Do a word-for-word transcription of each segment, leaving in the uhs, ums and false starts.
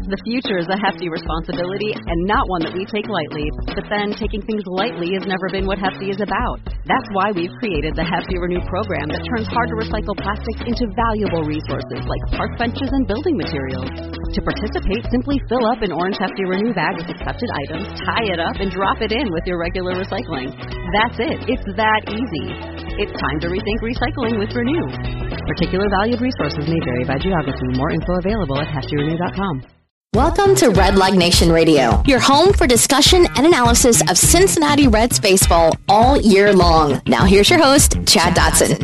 The future is a hefty responsibility and not one that we take lightly. But then, taking things lightly has never been what Hefty is about. That's why we've created the Hefty Renew program that turns hard-to-recycle plastics into valuable resources like park benches and building materials. To participate, simply fill up an orange Hefty Renew bag with accepted items, tie it up, and drop it in with your regular recycling. That's it. It's that easy. It's time to rethink recycling with Renew. Particular valued resources may vary by geography. More info available at hefty renew dot com. Welcome to Redleg Nation Radio, your home for discussion and analysis of Cincinnati Reds baseball all year long. Now here's your host, Chad Dotson.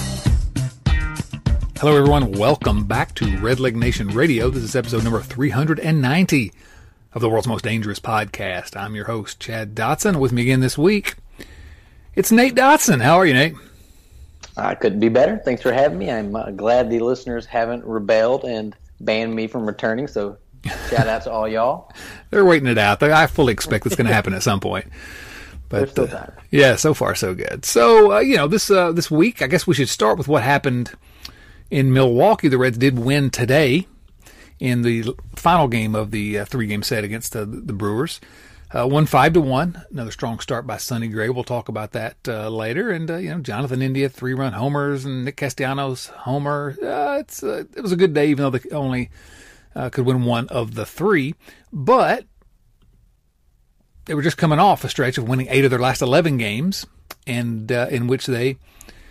Hello, everyone. Welcome back to Redleg Nation Radio. This is episode number three hundred ninety of the world's most dangerous podcast. I'm your host, Chad Dotson. With me again this week, it's Nate Dotson. How are you, Nate? I couldn't be better. Thanks for having me. I'm uh, glad the listeners haven't rebelled and banned me from returning, so shout out to all y'all. They're waiting it out. I fully expect it's going to happen at some point. But still time. Uh, yeah, so far so good. So, uh, you know, this uh, this week, I guess we should start with what happened in Milwaukee. The Reds did win today in the final game of the uh, three-game set against uh, the Brewers. Uh, one five to one. Another strong start by Sonny Gray. We'll talk about that uh, later. And uh, you know, Jonathan India three-run homers and Nick Castellanos homer. Uh, it's uh, it was a good day, even though they only uh, could win one of the three. But they were just coming off a stretch of winning eight of their last eleven games, and uh, in which they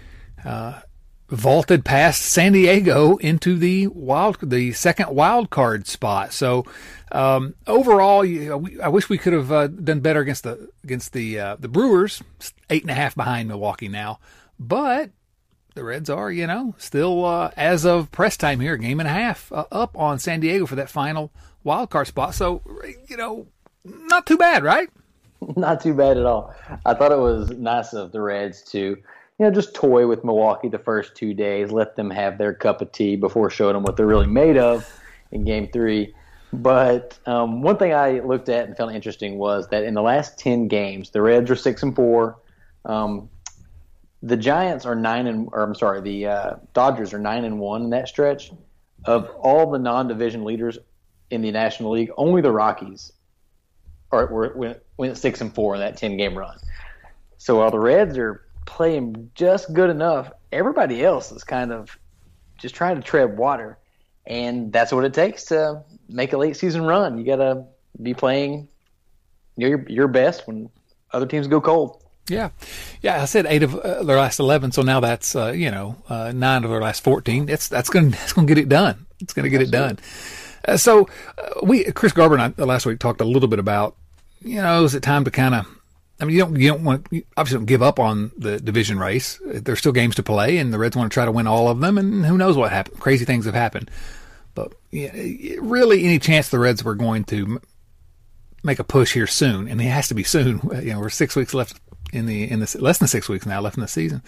uh, vaulted past San Diego into the wild, the second wild card spot. So. Um, overall, you know, we, I wish we could have uh, done better against the against the uh, the Brewers. Eight and a half behind Milwaukee now, but the Reds are, you know, still uh, as of press time here, a game and a half uh, up on San Diego for that final wild card spot. So, you know, not too bad, right? Not too bad at all. I thought it was nice of the Reds to, you know, just toy with Milwaukee the first two days, let them have their cup of tea before showing them what they're really made of in Game Three. But um, one thing I looked at and found interesting was that in the last ten games, the Reds are six and four. Um, the Giants are nine and, or I'm sorry, the uh, Dodgers are nine and one in that stretch. Of all the non-division leaders in the National League, only the Rockies are were went, went six and four in that ten game run. So while the Reds are playing just good enough, everybody else is kind of just trying to tread water, and that's what it takes to make a late season run. You got to be playing your your best when other teams go cold. Yeah. Yeah, I said eight of uh, their last eleven, so now that's, uh, you know, uh, nine of their last fourteen. It's, that's going that's gonna get it done. It's going to get Absolutely. it done. Uh, so uh, we, Chris Garber and I last week talked a little bit about, you know, is it time to kind of, I mean, you don't, you don't want, you obviously don't give up on the division race. There's still games to play, and the Reds want to try to win all of them, and who knows what happened. Crazy things have happened. But yeah, really, any chance the Reds were going to make a push here soon, and it has to be soon. You know, we're six weeks left in the in the less than six weeks now left in the season.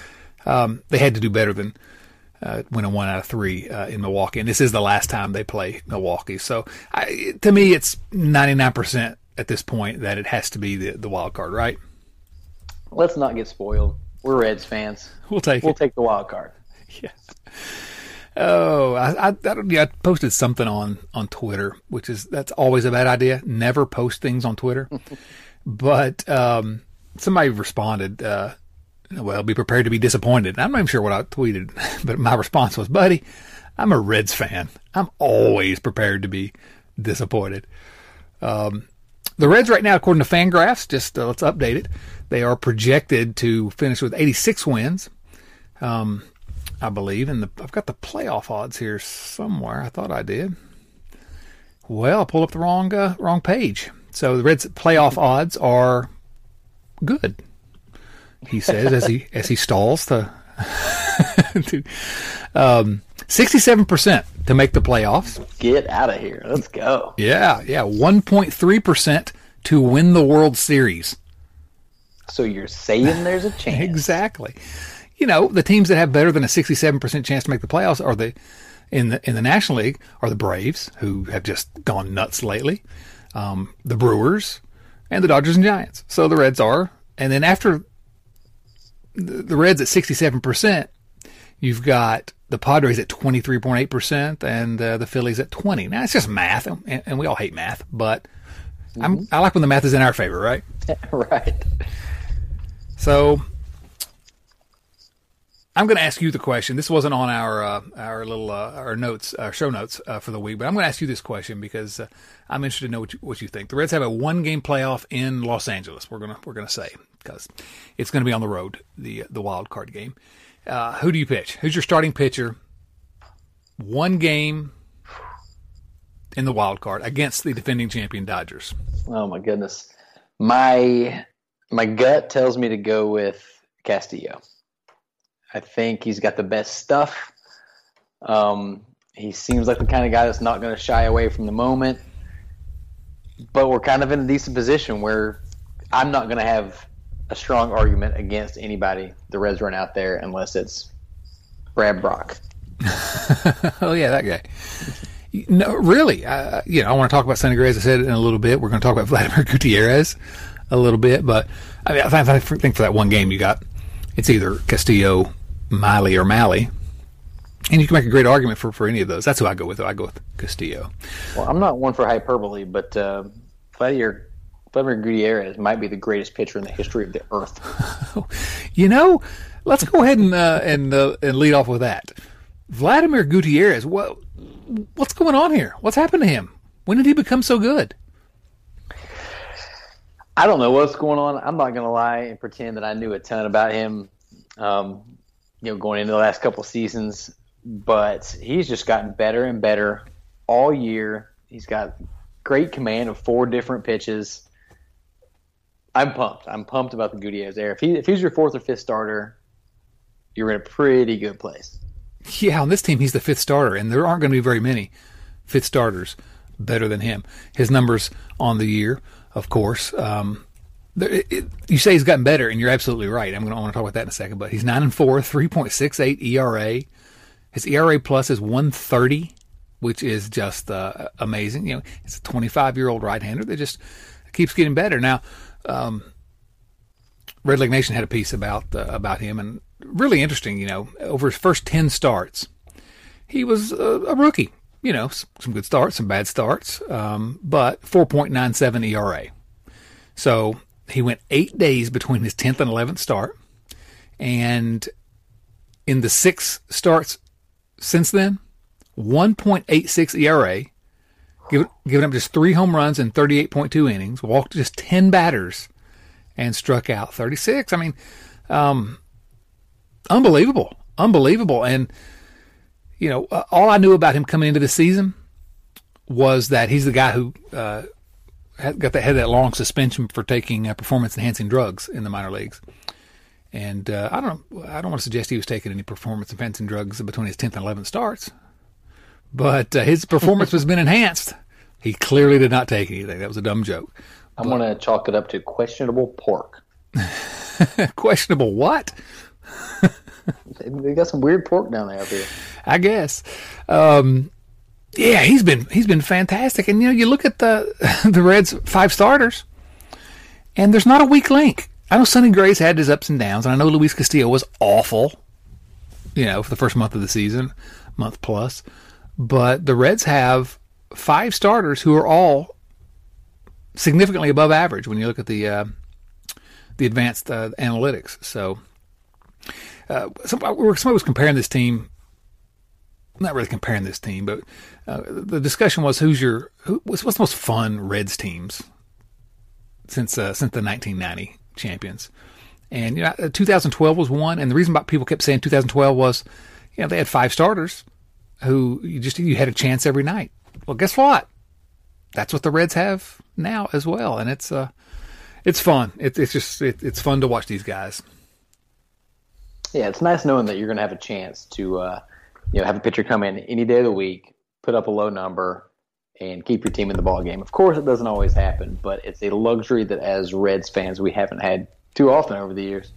Um, they had to do better than uh, winning one out of three uh, in Milwaukee, and this is the last time they play Milwaukee. So, I, to me, it's ninety-nine percent at this point that it has to be the the wild card, right? Let's not get spoiled. We're Reds fans. We'll take we'll it. take the wild card. Yeah. Oh, I, I, I, yeah, I posted something on, on Twitter, which is, that's always a bad idea. Never post things on Twitter. But um, somebody responded, uh, well, be prepared to be disappointed. I'm not even sure what I tweeted, but my response was, buddy, I'm a Reds fan. I'm always prepared to be disappointed. Um, the Reds right now, according to Fangraphs, just uh, let's update it, they are projected to finish with eighty-six wins. Um I believe, and the, I've got the playoff odds here somewhere. I thought I did. Well, I pulled up the wrong uh, wrong page. So the Reds' playoff odds are good, he says as he as he stalls to, to um, sixty-seven percent to make the playoffs. Get out of here. Let's go. Yeah, yeah, one point three percent to win the World Series. So you're saying there's a chance. Exactly. You know, the teams that have better than a sixty-seven percent chance to make the playoffs are the in the in the National League are the Braves, who have just gone nuts lately, um, the Brewers, and the Dodgers and Giants. So the Reds are, and then after the, the Reds at sixty-seven percent, you've got the Padres at twenty-three point eight percent and uh, the Phillies at twenty. Now, it's just math, and, and we all hate math, but mm-hmm. I'm, I like when the math is in our favor, right? Right. So I'm going to ask you the question. This wasn't on our uh, our little uh, our notes, our show notes uh, for the week, but I'm going to ask you this question because uh, I'm interested to know what you, what you think. The Reds have a one-game playoff in Los Angeles. We're gonna we're gonna say because it's going to be on the road, the the wild card game. Uh, who do you pitch? Who's your starting pitcher? One game in the wild card against the defending champion Dodgers. Oh my goodness, my my gut tells me to go with Castillo. I think he's got the best stuff. Um, he seems like the kind of guy that's not going to shy away from the moment. But we're kind of in a decent position where I'm not going to have a strong argument against anybody the Reds run out there unless it's Brad Brock. Oh, yeah, that guy. No, really. Uh, you know, I want to talk about Sonny Gray, as I said in a little bit. We're going to talk about Vladimir Gutierrez a little bit. But I mean, I think for that one game you got, it's either Castillo, Miley, or Malley. And you can make a great argument for, for any of those. That's who I go with. I go with Castillo. Well, I'm not one for hyperbole, but uh, Vladimir, Vladimir Gutierrez might be the greatest pitcher in the history of the earth. You know, let's go ahead and uh, and uh, and lead off with that. Vladimir Gutierrez, what what's going on here? What's happened to him? When did he become so good? I don't know what's going on. I'm not going to lie and pretend that I knew a ton about him, um, you know, going into the last couple of seasons. But he's just gotten better and better all year. He's got great command of four different pitches. I'm pumped. I'm pumped about the Gutierrez there. If he if he's your fourth or fifth starter, you're in a pretty good place. Yeah, on this team, he's the fifth starter, and there aren't going to be very many fifth starters better than him. His numbers on the year, of course. Um, it, it, you say he's gotten better, and you're absolutely right. I'm going to want to talk about that in a second. But he's nine and four, three point six eight E R A. His E R A plus is one thirty, which is just uh, amazing. You know, it's a twenty-five-year-old right-hander that just keeps getting better. Now, um, Red Leg Nation had a piece about uh, about him, and really interesting. You know, over his first ten starts, he was a, a rookie. You know, some good starts, some bad starts, um, but four point nine seven E R A. So he went eight days between his tenth and eleventh start, and in the six starts since then, one point eight six E R A, giving, giving up just three home runs in thirty-eight point two innings, walked just ten batters, and struck out thirty-six. I mean, um, unbelievable, unbelievable. And, you know, uh, all I knew about him coming into the season was that he's the guy who uh, had, got that, had that long suspension for taking uh, performance-enhancing drugs in the minor leagues. And uh, I don't I don't want to suggest he was taking any performance-enhancing drugs between his tenth and eleventh starts, but uh, his performance has been enhanced. He clearly did not take anything. That was a dumb joke. I'm going to chalk it up to questionable pork. Questionable what? They got some weird pork down there up here. I guess. Um, yeah, he's been he's been fantastic. And you know, you look at the the Reds' five starters, and there's not a weak link. I know Sonny Gray's had his ups and downs, and I know Luis Castillo was awful, you know, for the first month of the season, month plus. But the Reds have five starters who are all significantly above average when you look at the uh, the advanced uh, analytics. So uh, somebody, somebody was comparing this team, not really comparing this team, but uh, the discussion was who's your who, what's, what's the most fun Reds teams since uh, since the nineteen ninety champions. And you know, two thousand twelve was one, and the reason why people kept saying two thousand twelve was, you know, they had five starters who you just you had a chance every night. Well, guess what? That's what the Reds have now as well, and it's uh, it's fun. It, it's just it, it's fun to watch these guys. Yeah, it's nice knowing that you're going to have a chance to, uh, you know, have a pitcher come in any day of the week, put up a low number, and keep your team in the ball game. Of course, it doesn't always happen, but it's a luxury that as Reds fans we haven't had too often over the years.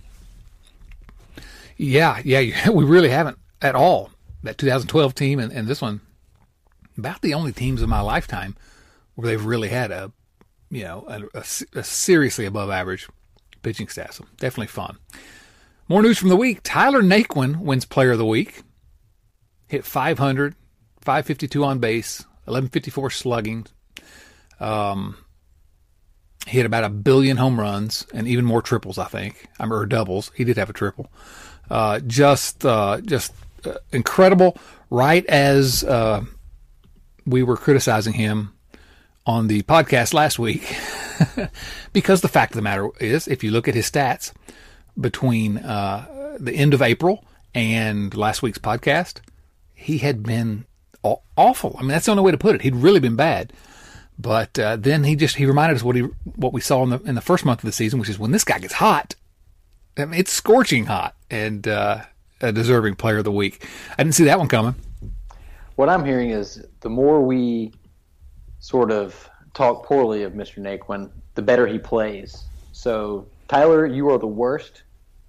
Yeah, yeah, we really haven't at all. That two thousand twelve team and, and this one, about the only teams in my lifetime where they've really had a, you know, a, a, a seriously above average pitching staff. So definitely fun. More news from the week. Tyler Naquin wins Player of the Week. hit five hundred, five fifty-two on base, eleven fifty-four slugging. Um, he hit about a billion home runs and even more triples, I think, I mean, or doubles. He did have a triple. Uh, just, uh, just uh, incredible. Right as uh, we were criticizing him on the podcast last week, because the fact of the matter is, if you look at his stats between uh, the end of April and last week's podcast, he had been aw- awful. I mean, that's the only way to put it. He'd really been bad. But uh, then he just he reminded us what he what we saw in the in the first month of the season, which is when this guy gets hot, I mean, it's scorching hot, and uh, a deserving player of the week. I didn't see that one coming. What I'm hearing is the more we sort of talk poorly of Mister Naquin, the better he plays. So, Tyler, you are the worst.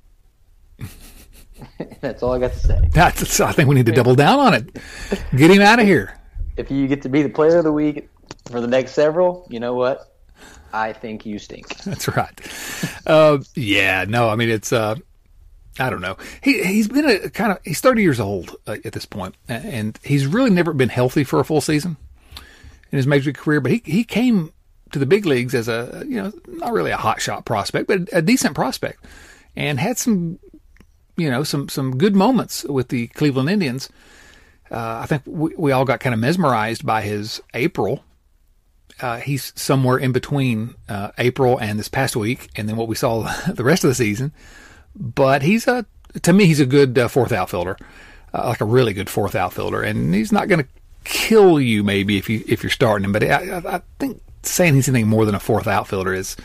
That's all I got to say. That's, I think we need to double down on it. Get him out of here. If you get to be the player of the week for the next several, you know what? I think you stink. That's right. Uh, yeah, no, I mean, it's, uh, I don't know. He, he's been a kind of, he's thirty years old uh, at this point, and he's really never been healthy for a full season in his major league career, but he, he came to the big leagues as a, you know, not really a hot shot prospect, but a decent prospect, and had some, you know, some, some good moments with the Cleveland Indians. Uh, I think we, we all got kind of mesmerized by his April. Uh, he's somewhere in between uh, April and this past week, and then what we saw the rest of the season. But he's a, to me, he's a good uh, fourth outfielder, uh, like a really good fourth outfielder, and he's not going to kill you maybe if you if you're starting him. But I, I think saying he's anything more than a fourth outfielder is,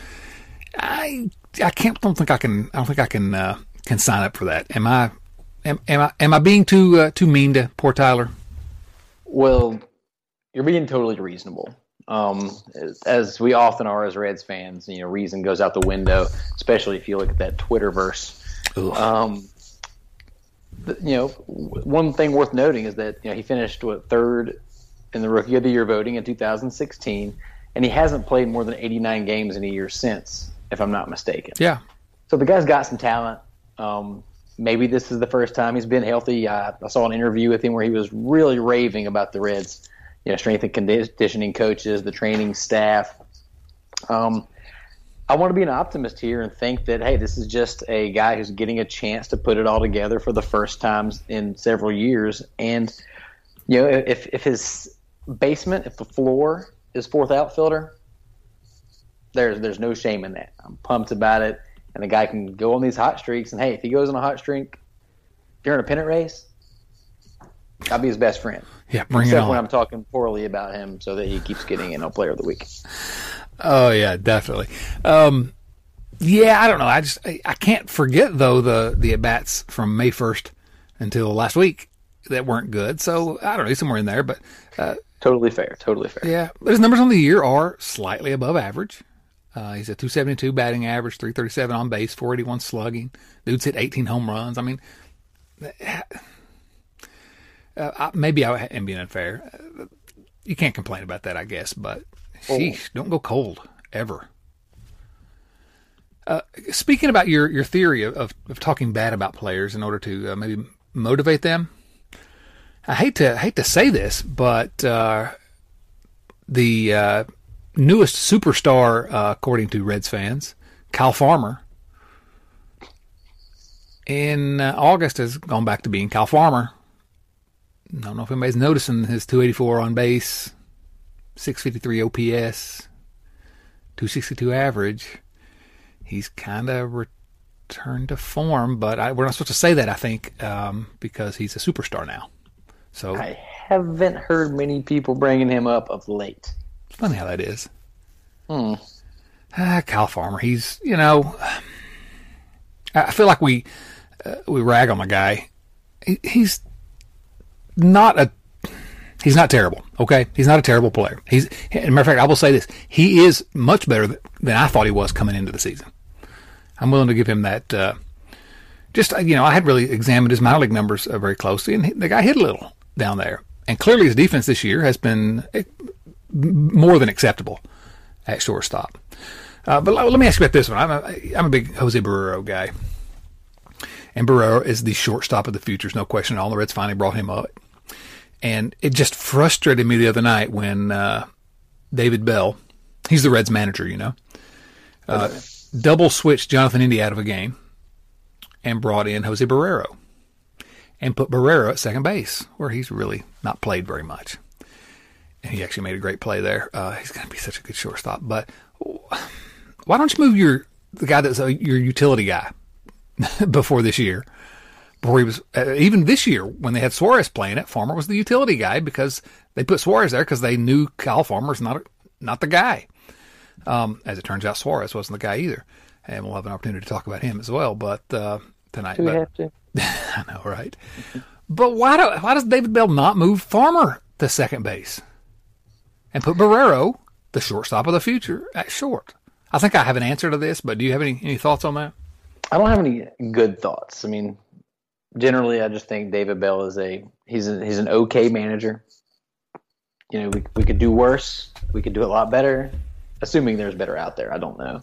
I I can't don't think I can I don't think I can uh, can sign up for that. Am I am, am I am I being too uh, too mean to poor Tyler? Well, you're being totally reasonable. Um, as we often are as Reds fans, you know, reason goes out the window, especially if you look at that Twitterverse. Um, you know, one thing worth noting is that, you know, he finished what, third in the Rookie of the Year voting in two thousand sixteen, and he hasn't played more than eighty-nine games in a year since, if I'm not mistaken. Yeah. So the guy's got some talent. Um, maybe this is the first time he's been healthy. Uh, I saw an interview with him where he was really raving about the Reds, you know, strength and conditioning coaches, the training staff. Um, I want to be an optimist here and think that, hey, this is just a guy who's getting a chance to put it all together for the first time in several years. And, you know, if, if his basement, if the floor is fourth outfielder, there's there's no shame in that. I'm pumped about it. And the guy can go on these hot streaks. And, hey, if he goes on a hot streak during a pennant race, I'll be his best friend. Yeah, bring Except it on. when I'm talking poorly about him so that he keeps getting in a player of the week. Oh yeah, definitely. Um, yeah, I don't know. I just I, I can't forget though the the at bats from May first until last week that weren't good. So I don't know, he's somewhere in there, but uh, totally fair, totally fair. Yeah, but his numbers on the year are slightly above average. Uh, he's a two seventy-two batting average, three thirty-seven on base, four eighty-one slugging. Dude's hit eighteen home runs. I mean, uh, I, maybe I am being unfair. Uh, you can't complain about that, I guess, but. Sheesh, don't go cold, ever. Uh, speaking about your, your theory of, of, of talking bad about players in order to uh, maybe motivate them, I hate to hate to say this, but uh, the uh, newest superstar, uh, according to Reds fans, Kyle Farmer, in uh, August has gone back to being Kyle Farmer. I don't know if anybody's noticing his two eighty-four on base, six fifty-three O P S, two sixty-two average. He's kind of returned to form, but I, we're not supposed to say that, I think, um, because he's a superstar now. So I haven't heard many people bringing him up of late. Funny how that is. Hmm. Ah, Kyle Farmer, he's, you know, I feel like we uh, we rag on the guy. He, he's not a He's not terrible, okay? He's not a terrible player. He's, as a matter of fact, I will say this. He is much better than I thought he was coming into the season. I'm willing to give him that. Uh, just, you know, I had really examined his minor league numbers uh, very closely, and he, the guy hit a little down there. And clearly his defense this year has been more than acceptable at shortstop. Uh, but let me ask you about this one. I'm a, I'm a big Jose Barrero guy. And Barrero is the shortstop of the future. There's no question at all. The Reds finally brought him up. And it just frustrated me the other night when uh, David Bell, he's the Reds manager, you know, uh, okay. double switched Jonathan India out of a game and brought in Jose Barrero and put Barrero at second base, where he's really not played very much. And he actually made a great play there. Uh, he's going to be such a good shortstop. But why don't you move your the guy that's a, your utility guy before this year? Before he was uh, even this year when they had Suarez playing it, Farmer was the utility guy because they put Suarez there because they knew Kyle Farmer's not a, not the guy. Um, as it turns out, Suarez wasn't the guy either, and we'll have an opportunity to talk about him as well. But uh, tonight, do we but, have to? I know, right? But why do why does David Bell not move Farmer to second base and put Barrero, the shortstop of the future, at short? I think I have an answer to this, but do you have any, any thoughts on that? I don't have any good thoughts. I mean, generally, I just think David Bell is a he's a, he's an okay manager. You know, we we could do worse. We could do a lot better, assuming there's better out there. I don't know,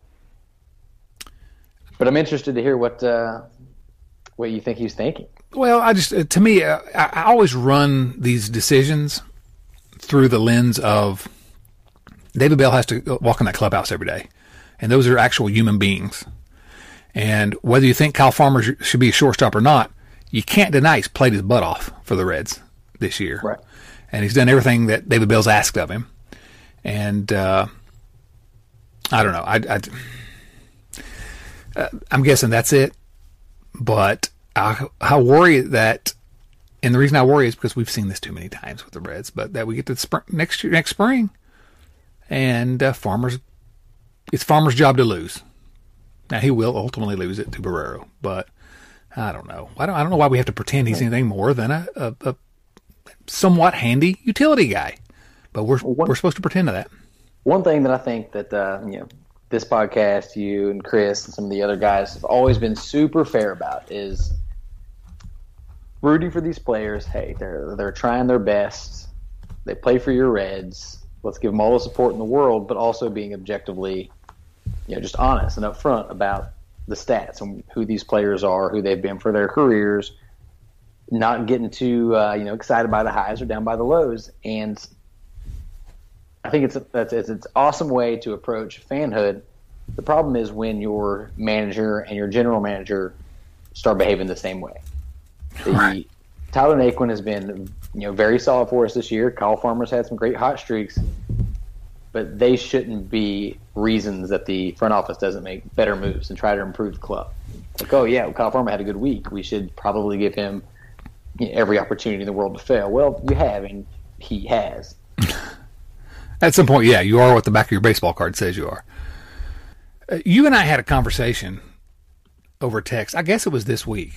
but I'm interested to hear what uh, what you think he's thinking. Well, I just to me, uh, I, I always run these decisions through the lens of David Bell has to walk in that clubhouse every day, and those are actual human beings. And whether you think Kyle Farmer should be a shortstop or not, you can't deny he's played his butt off for the Reds this year. Right. And he's done everything that David Bell's asked of him. And uh, I don't know. I, I, uh, I'm guessing that's it. But I, I worry that, and the reason I worry is because we've seen this too many times with the Reds, but that we get to the spring, next year, next spring, and uh, Farmer's, it's Farmer's job to lose. Now, he will ultimately lose it to Barrero, but I don't know. I don't, I don't know why we have to pretend he's anything more than a, a, a somewhat handy utility guy. But we're one, we're supposed to pretend to that. One thing that I think that uh, you know, this podcast, you and Chris and some of the other guys have always been super fair about is rooting for these players. Hey, they're they're trying their best. They play for your Reds. Let's give them all the support in the world, but also being objectively, you know, just honest and upfront about the stats and who these players are, who they've been for their careers, not getting too, uh, you know, excited by the highs or down by the lows. And I think it's, a, it's, it's an awesome way to approach fanhood. The problem is when your manager and your general manager start behaving the same way. The, right. Tyler Naquin has been, you know, very solid for us this year. Kyle Farmer's had some great hot streaks. But they shouldn't be reasons that the front office doesn't make better moves and try to improve the club. Like, oh, yeah, well, Kyle Farmer had a good week. We should probably give him, you know, every opportunity in the world to fail. Well, you have, and he has. At some point, yeah, you are what the back of your baseball card says you are. Uh, you and I had a conversation over text. I guess it was this week.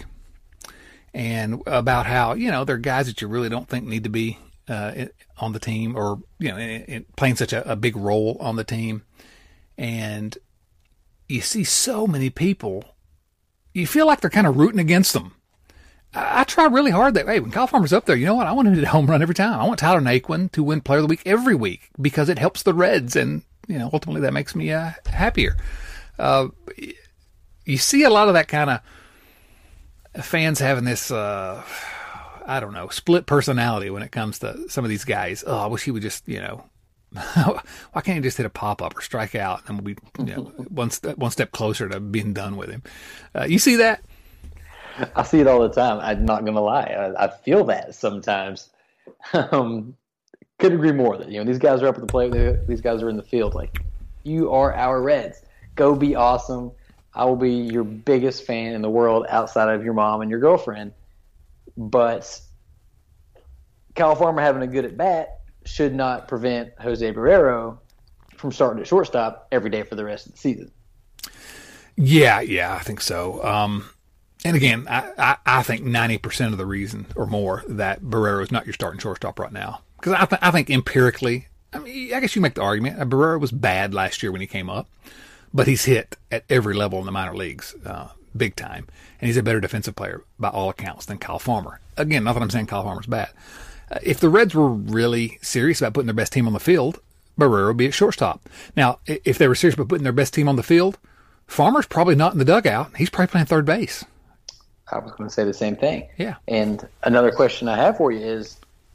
And about how, you know, there are guys that you really don't think need to be Uh, on the team, or you know, in, in playing such a, a big role on the team, and you see so many people, you feel like they're kind of rooting against them. I, I try really hard that hey, when Kyle Farmer's up there, you know what? I want him to hit a home run every time. I want Tyler Naquin to win Player of the Week every week because it helps the Reds, and you know, ultimately that makes me uh, happier. Uh, you see a lot of that kind of fans having this. Uh, I don't know, split personality when it comes to some of these guys. Oh, I wish he would just, you know, why can't he just hit a pop-up or strike out and we'll be, you know, one step, one step closer to being done with him. Uh, you see that? I see it all the time. I'm not going to lie. I, I feel that sometimes. Um, could agree more that, you know, these guys are up at the plate. These guys are in the field. Like, you are our Reds. Go be awesome. I will be your biggest fan in the world outside of your mom and your girlfriend. But Kyle Farmer having a good at bat should not prevent Jose Barrero from starting at shortstop every day for the rest of the season. Yeah, yeah, I think so. Um, and again, I, I, I think ninety percent of the reason or more that Barrero is not your starting shortstop right now. Because I, th- I think empirically, I mean, I guess you make the argument. Uh, Barrero was bad last year when he came up, but he's hit at every level in the minor leagues. Uh, big time. And he's a better defensive player by all accounts than Kyle Farmer. Again, not that I'm saying Kyle Farmer's bad. Uh, if the Reds were really serious about putting their best team on the field, Barrero would be at shortstop. Now, if they were serious about putting their best team on the field, Farmer's probably not in the dugout. He's probably playing third base. I was going to say the same thing. Yeah. And another question I have for you is,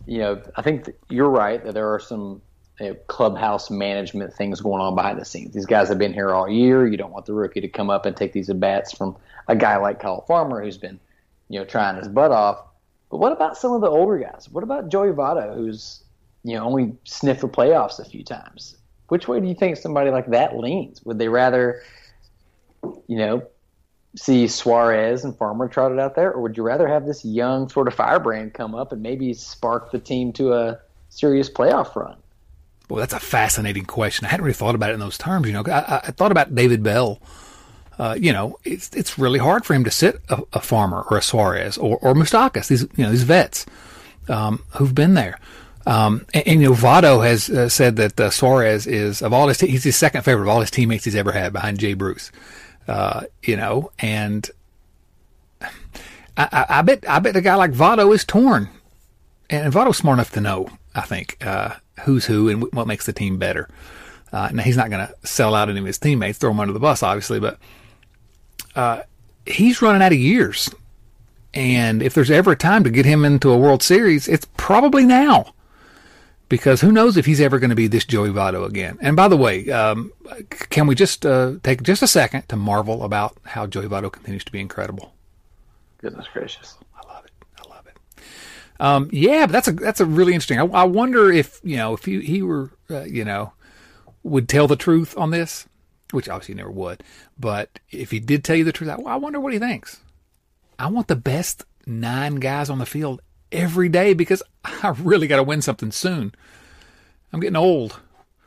you know, I think you're right that there are some you know, clubhouse management things going on behind the scenes. These guys have been here all year. You don't want the rookie to come up and take these at-bats from a guy like Kyle Farmer who's been, you know, trying his butt off. But what about some of the older guys? What about Joey Votto, who's, you know, only sniffed the playoffs a few times? Which way do you think somebody like that leans? Would they rather, you know, see Suarez and Farmer trotted out there, or would you rather have this young sort of firebrand come up and maybe spark the team to a serious playoff run? Well, that's a fascinating question. I hadn't really thought about it in those terms. You know, I, I thought about David Bell. Uh, you know, it's it's really hard for him to sit a, a Farmer or a Suarez or or Moustakas. These you know these vets um, who've been there. Um, and, and, you know, Votto has uh, said that uh, Suarez is, of all his, te- he's his second favorite of all his teammates he's ever had behind Jay Bruce. Uh, you know, and I, I, I bet, I bet a guy like Votto is torn. And Votto's smart enough to know, I think, uh, who's who and what makes the team better. Uh, now he's not going to sell out any of his teammates, throw them under the bus, obviously, but, uh, he's running out of years. And if there's ever a time to get him into a World Series, it's probably now. Because who knows if he's ever going to be this Joey Votto again. And by the way, um, can we just uh, take just a second to marvel about how Joey Votto continues to be incredible? Goodness gracious. I love it. I love it. Um, yeah, but that's a that's a really interesting. I, I wonder if, you know, if he, he were, uh, you know, would tell the truth on this, which obviously he never would. But if he did tell you the truth, I, I wonder what he thinks. I want the best nine guys on the field every day because I really got to win something soon. I'm getting old.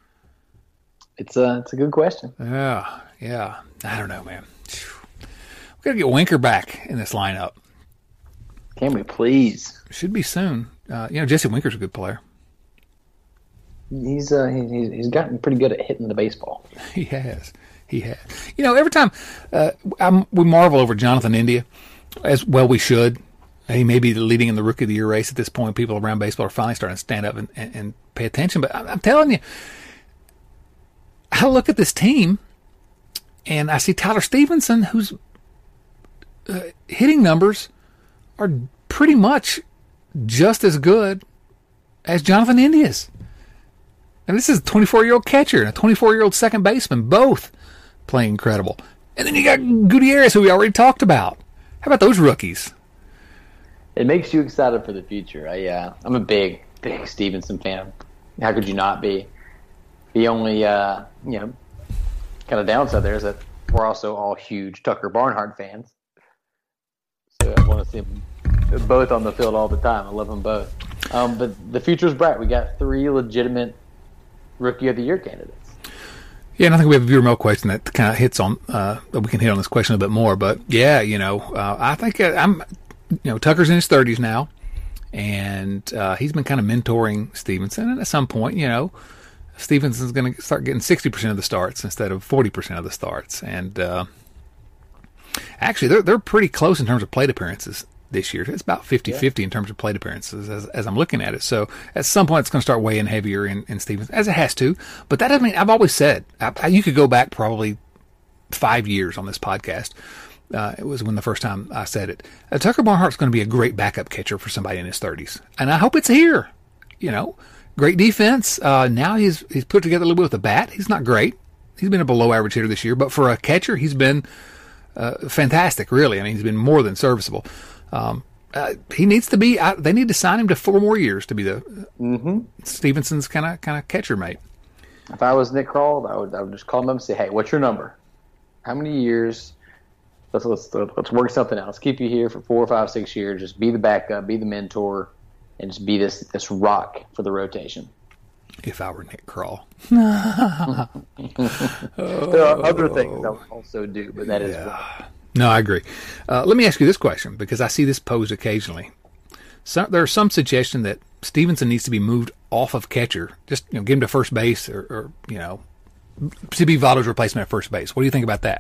It's a, it's a good question. Yeah, yeah. I don't know, man. We've got to get Winker back in this lineup. Can we please? Should be soon. Uh, you know, Jesse Winker's a good player. He's uh, he, he's gotten pretty good at hitting the baseball. He has. He has. You know, every time uh, I'm, we marvel over Jonathan India, as well we should. He may be leading in the Rookie of the Year race at this point. People around baseball are finally starting to stand up and, and, and pay attention. But I'm, I'm telling you, I look at this team, and I see Tyler Stevenson, whose uh, hitting numbers are pretty much just as good as Jonathan India's. And this is a twenty-four-year-old catcher and a twenty-four-year-old second baseman, both playing incredible. And then you got Gutierrez, who we already talked about. How about those rookies? It makes you excited for the future. I, uh, I'm a big, big Stevenson fan. How could you not be? The only, uh, you know, kind of downside there is that we're also all huge Tucker Barnhart fans. So I want to see them both on the field all the time. I love them both. Um, but the future's bright. We got three legitimate Rookie of the Year candidates. Yeah, and I think we have a viewer mail question that kind of hits on, uh, we can hit on this question a bit more. But yeah, you know, uh, I think uh, I'm, you know, Tucker's in his thirties now, and uh, he's been kind of mentoring Stevenson. And at some point, you know, Stevenson's going to start getting sixty percent of the starts instead of forty percent of the starts. And uh, actually, they're they're pretty close in terms of plate appearances this year. It's about fifty-fifty yeah. in terms of plate appearances as, as I'm looking at it. So at some point, it's going to start weighing heavier in, in Stevenson, as it has to. But that doesn't mean, I've always said, I, I, you could go back probably five years on this podcast. Uh, it was when the first time I said it. Uh, Tucker Barnhart's going to be a great backup catcher for somebody in his thirties. And I hope it's here. You know, great defense. Uh, now he's he's put together a little bit with the bat. He's not great. He's been a below average hitter this year. But for a catcher, he's been uh, fantastic, really. I mean, he's been more than serviceable. Um, uh, he needs to be, uh, they need to sign him to four more years to be the mm-hmm. Stevenson's kind of kind of catcher mate. If I was Nick Kroll, I would, I would just call him up and say, hey, what's your number? How many years? Let's, let's, let's work something out. Let's keep you here for four, five, six years. Just be the backup, be the mentor, and just be this this rock for the rotation. If I were Nick Kroll. There are other things I would also do, but that yeah. is one. No, I agree. Uh, let me ask you this question, because I see this posed occasionally. So, there's some suggestion that Stevenson needs to be moved off of catcher, just you know, get him to first base, or, or you know, to be Votto's replacement at first base. What do you think about that?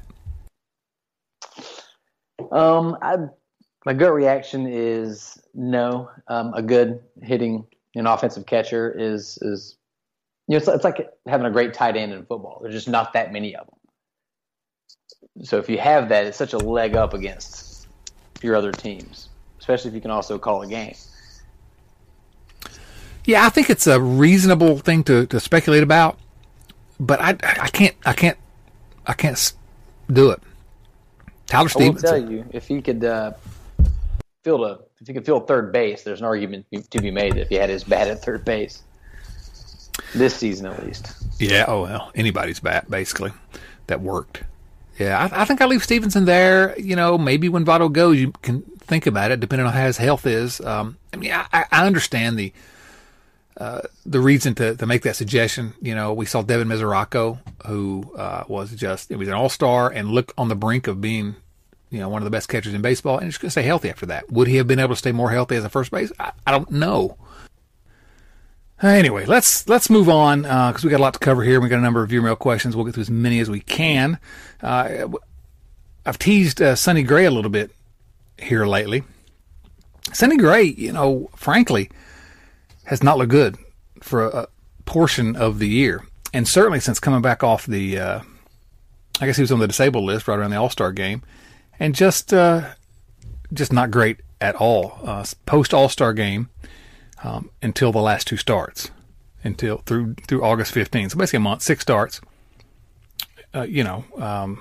Um, I, my gut reaction is no. Um, a good hitting an offensive catcher is is you know it's, it's like having a great tight end in football. There's just not that many of them. So if you have that, it's such a leg up against your other teams, especially if you can also call a game. Yeah, I think it's a reasonable thing to, to speculate about, but I, I can't I can't I can't do it. Tyler Stevenson. I will tell you, if he could uh, field a if he could field third base, there's an argument to be made that if he had his bat at third base this season at least. Yeah. Oh well, anybody's bat basically that worked. Yeah, I, I think I leave Stevenson there. You know, maybe when Votto goes, you can think about it, depending on how his health is. Um, I mean, I, I understand the uh, the reason to, to make that suggestion. You know, we saw Devin Mesoraco, who uh, was just, it was an all-star and looked on the brink of being, you know, one of the best catchers in baseball, and he's going to stay healthy after that. Would he have been able to stay more healthy as a first base? I, I don't know. Anyway, let's let's move on because uh, we got a lot to cover here. We got a number of viewer mail questions. We'll get through as many as we can. Uh, I've teased uh, Sonny Gray a little bit here lately. Sonny Gray, you know, frankly, has not looked good for a, a portion of the year, and certainly since coming back off the, uh, I guess he was on the disabled list right around the All-Star game, and just uh, just not great at all uh, post All-Star game. Um, until the last two starts, until through through August fifteenth. So basically a month, six starts. Uh, you know, um,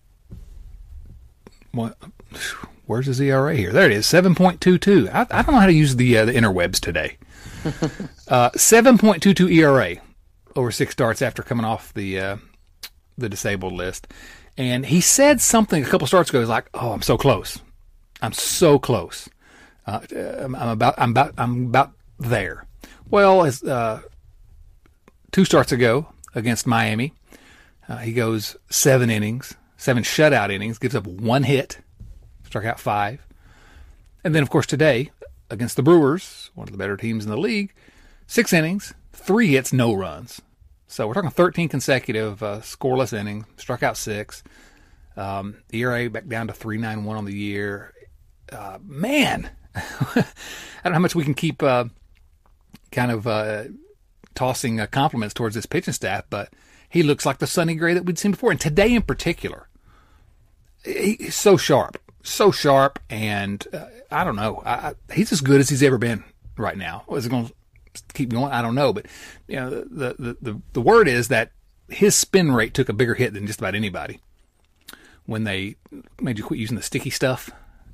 what? Where's his E R A here? There it is, seven point two two. I, I don't know how to use the uh, the interwebs today. uh, seven point two two E R A over six starts after coming off the uh, the disabled list, and he said something a couple starts ago. He's like, "Oh, I'm so close. I'm so close. Uh, I'm about. I'm about. I'm about." There. Well, as uh, two starts ago against Miami, uh, he goes seven innings, seven shutout innings, gives up one hit, struck out five. And then, of course, today against the Brewers, one of the better teams in the league, six innings, three hits, no runs. So we're talking thirteen consecutive uh, scoreless innings, struck out six. Um, E R A back down to three point nine one on the year. Uh, man, I don't know how much we can keep uh, kind of uh, tossing uh, compliments towards this pitching staff, but he looks like the Sonny Gray that we'd seen before. And today in particular, he, he's so sharp, so sharp, and uh, I don't know. I, I, he's as good as he's ever been right now. Is it going to keep going? I don't know, but you know, the, the the the word is that his spin rate took a bigger hit than just about anybody when they made you quit using the sticky stuff.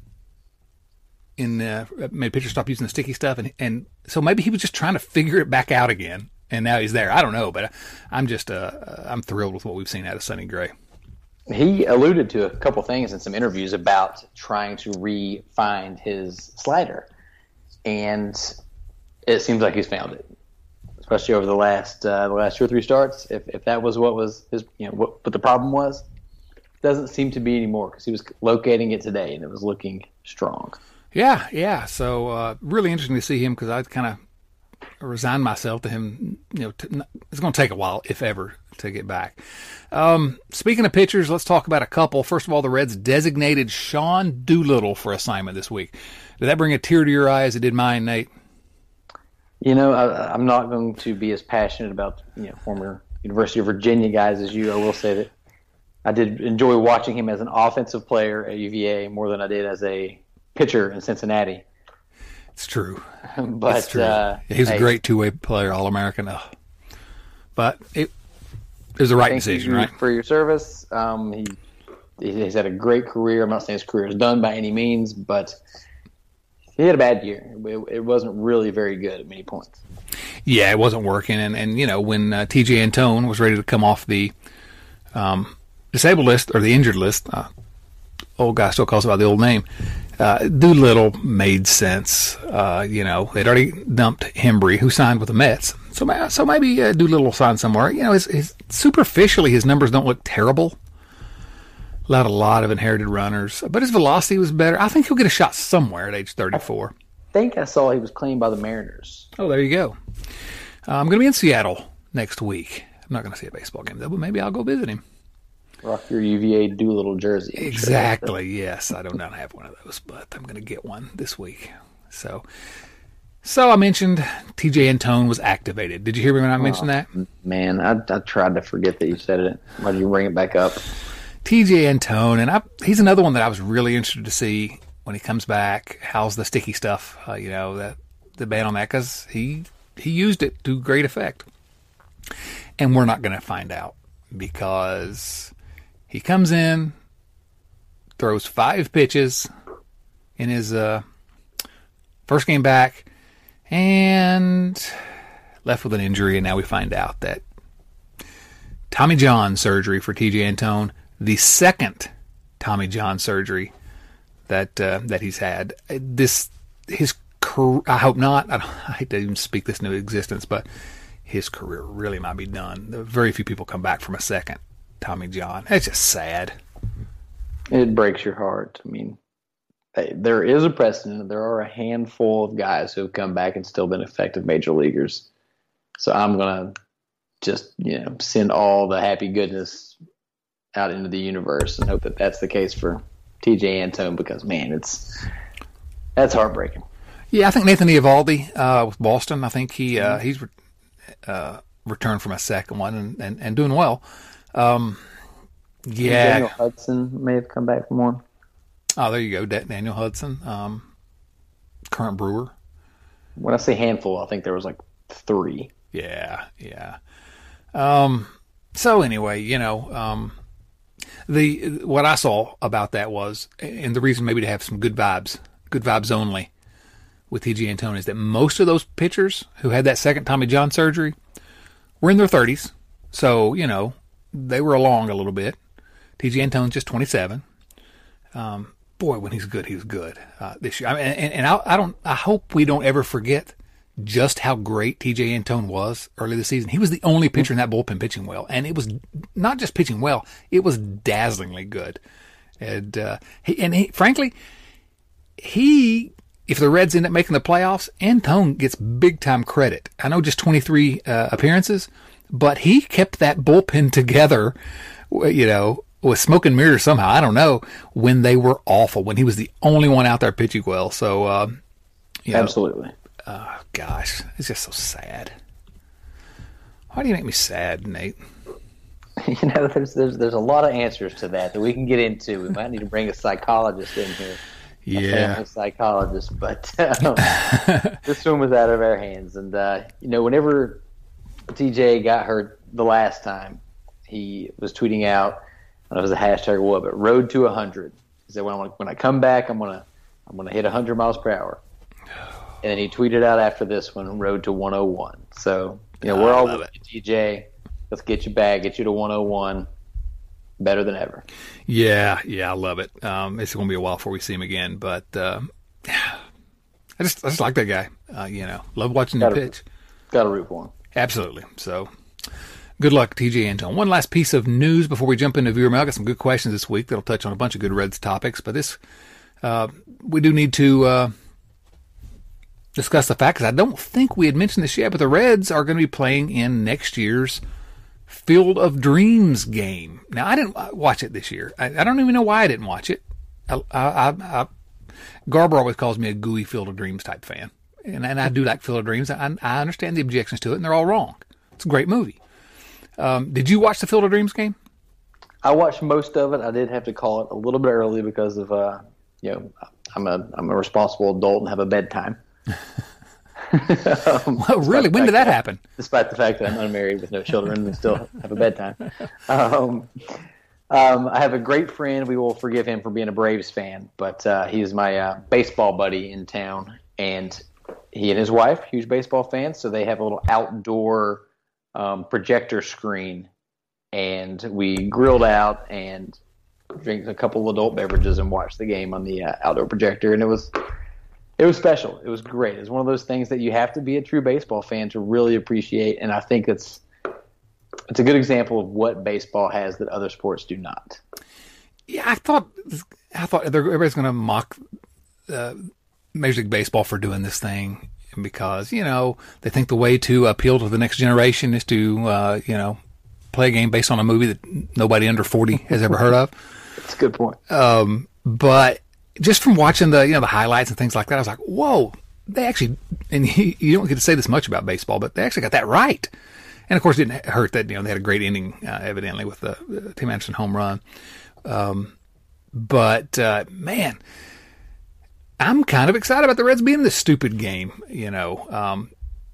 In uh, made pitchers stop using the sticky stuff, and and so maybe he was just trying to figure it back out again, and now he's there. I don't know, but I'm just uh, I'm thrilled with what we've seen out of Sonny Gray. He alluded to a couple things in some interviews about trying to re-find his slider, and it seems like he's found it, especially over the last uh, the last two or three starts. If if that was what was his, you know, what, what the problem was, doesn't seem to be anymore because he was locating it today, and it was looking strong. Yeah, yeah. So uh, really interesting to see him because I kind of resigned myself to him. You know, to, it's going to take a while, if ever, to get back. Um, speaking of pitchers, let's talk about a couple. First of all, the Reds designated Sean Doolittle for assignment this week. Did that bring a tear to your eye as it did mine, Nate? You know, I, I'm not going to be as passionate about you know former University of Virginia guys as you. I will say that I did enjoy watching him as an offensive player at U V A more than I did as a pitcher in Cincinnati. It's true. but it's true. Uh, he was hey, a great two-way player, All-American. Oh. But it, it was the right decision, right? For your service. Um, he he's had a great career. I'm not saying his career is done by any means, but he had a bad year. It, it wasn't really very good at many points. Yeah, it wasn't working. And, and you know, when uh, T J Antone was ready to come off the um, disabled list or the injured list, uh, old guy still calls it by the old name, Uh, Doolittle made sense. Uh, you know, they'd already dumped Hembree, who signed with the Mets. So, so maybe uh, Doolittle will sign somewhere. You know, his, his, superficially, his numbers don't look terrible. Allowed a lot of inherited runners, but his velocity was better. I think he'll get a shot somewhere at age thirty-four. I think I saw he was claimed by the Mariners. Oh, there you go. Uh, I'm going to be in Seattle next week. I'm not going to see a baseball game, though, but maybe I'll go visit him. Rock your U V A Doolittle jersey. I'm exactly, sure. Yes. I do not have one of those, but I'm going to get one this week. So so I mentioned T J Antone was activated. Did you hear me when I mentioned oh, that? Man, I, I tried to forget that you said it. Why did you bring it back up? T J Antone, and I, he's another one that I was really interested to see when he comes back. How's the sticky stuff, uh, you know, that the ban on that? Because he he used it to great effect. And we're not going to find out because he comes in, throws five pitches in his uh, first game back, and left with an injury. And now we find out that Tommy John surgery for T J Antone, the second Tommy John surgery that uh, that he's had. This his career, I hope not. I, don't, I hate to even speak this into existence, but his career really might be done. Very few people come back from a second Tommy John. It's just sad. It breaks your heart. I mean, hey, there is a precedent. There are a handful of guys who have come back and still been effective major leaguers. So I'm going to just, you know, send all the happy goodness out into the universe and hope that that's the case for T J Antone, because, man, it's that's heartbreaking. Yeah, I think Nathan Eovaldi uh, with Boston, I think he uh, he's uh, returned from a second one and, and, and doing well. Um, yeah. Daniel Hudson may have come back from one. Oh, there you go, Daniel Hudson, um, current Brewer. When I say handful, I think there was like three. Yeah, yeah. Um, so anyway, you know, um, the what I saw about that was, and the reason maybe to have some good vibes, good vibes only with T J Antone, is that most of those pitchers who had that second Tommy John surgery were in their thirties. So, you know, they were along a little bit. T J Antone's just twenty-seven. Um, boy, when he's good, he's good uh, this year. I mean, and, and I, I don't. I hope we don't ever forget just how great T J Antone was early this season. He was the only pitcher in that bullpen pitching well, and it was not just pitching well; it was dazzlingly good. And uh, he, and he, frankly, he, if the Reds end up making the playoffs, Antone gets big time credit. I know just twenty-three uh, appearances, but he kept that bullpen together. You know, with smoke and mirrors somehow. I don't know, when they were awful, when he was the only one out there pitching well. So, uh, you know, absolutely. Oh, gosh, it's just so sad. Why do you make me sad, Nate? You know, there's there's there's a lot of answers to that that we can get into. We might need to bring a psychologist in here. Yeah, a family psychologist. But um, this one was out of our hands, and uh, you know, whenever T J got hurt the last time, he was tweeting out, I don't know if it was a hashtag or what, but road to a hundred. He said, when I when I come back, I'm gonna I'm gonna hit a hundred miles per hour. And then he tweeted out after this one, road to one oh one. So, you know, we're all with you, T J. Let's get you back, get you to one oh one. Better than ever. Yeah, yeah, I love it. Um, it's going to be a while before we see him again, but uh, I just I just like that guy. Uh, you know, love watching him pitch. Got to root for him. Absolutely. So, good luck, T J Antone. One last piece of news before we jump into viewer mail. I got some good questions this week that'll touch on a bunch of good Reds topics, but this uh, we do need to uh, discuss the fact, because I don't think we had mentioned this yet, but the Reds are going to be playing in next year's Field of Dreams game. Now, I didn't watch it this year. I, I don't even know why I didn't watch it. I, I, I, Garber always calls me a gooey Field of Dreams type fan, and, and I do like Field of Dreams. I, I understand the objections to it, and they're all wrong. It's a great movie. Um, did you watch the Field of Dreams game? I watched most of it. I did have to call it a little bit early because of, uh, you know, I'm a I'm a responsible adult and have a bedtime. um, well, really? When did that, that happen? Despite the fact that I'm unmarried with no children and still have a bedtime. Um, um, I have a great friend. We will forgive him for being a Braves fan, but uh, he's my uh, baseball buddy in town, and he and his wife, huge baseball fans, so they have a little outdoor um, projector screen, and we grilled out and drank a couple of adult beverages and watched the game on the uh, outdoor projector, and it was it was special. It was great. It's one of those things that you have to be a true baseball fan to really appreciate, and I think it's it's a good example of what baseball has that other sports do not. Yeah, I thought I thought everybody's going to mock uh, Major League Baseball for doing this thing because, you know, they think the way to appeal to the next generation is to, uh, you know, play a game based on a movie that nobody under forty has ever heard of. That's a good point. Um, but just from watching the, you know, the highlights and things like that, I was like, whoa, they actually, and you, you don't get to say this much about baseball, but they actually got that right. And of course, it didn't hurt that, you know, they had a great inning, uh, evidently, with the uh, Tim Anderson home run. Um, but, uh, man, I'm kind of excited about the Reds being in this stupid game, you know. Um,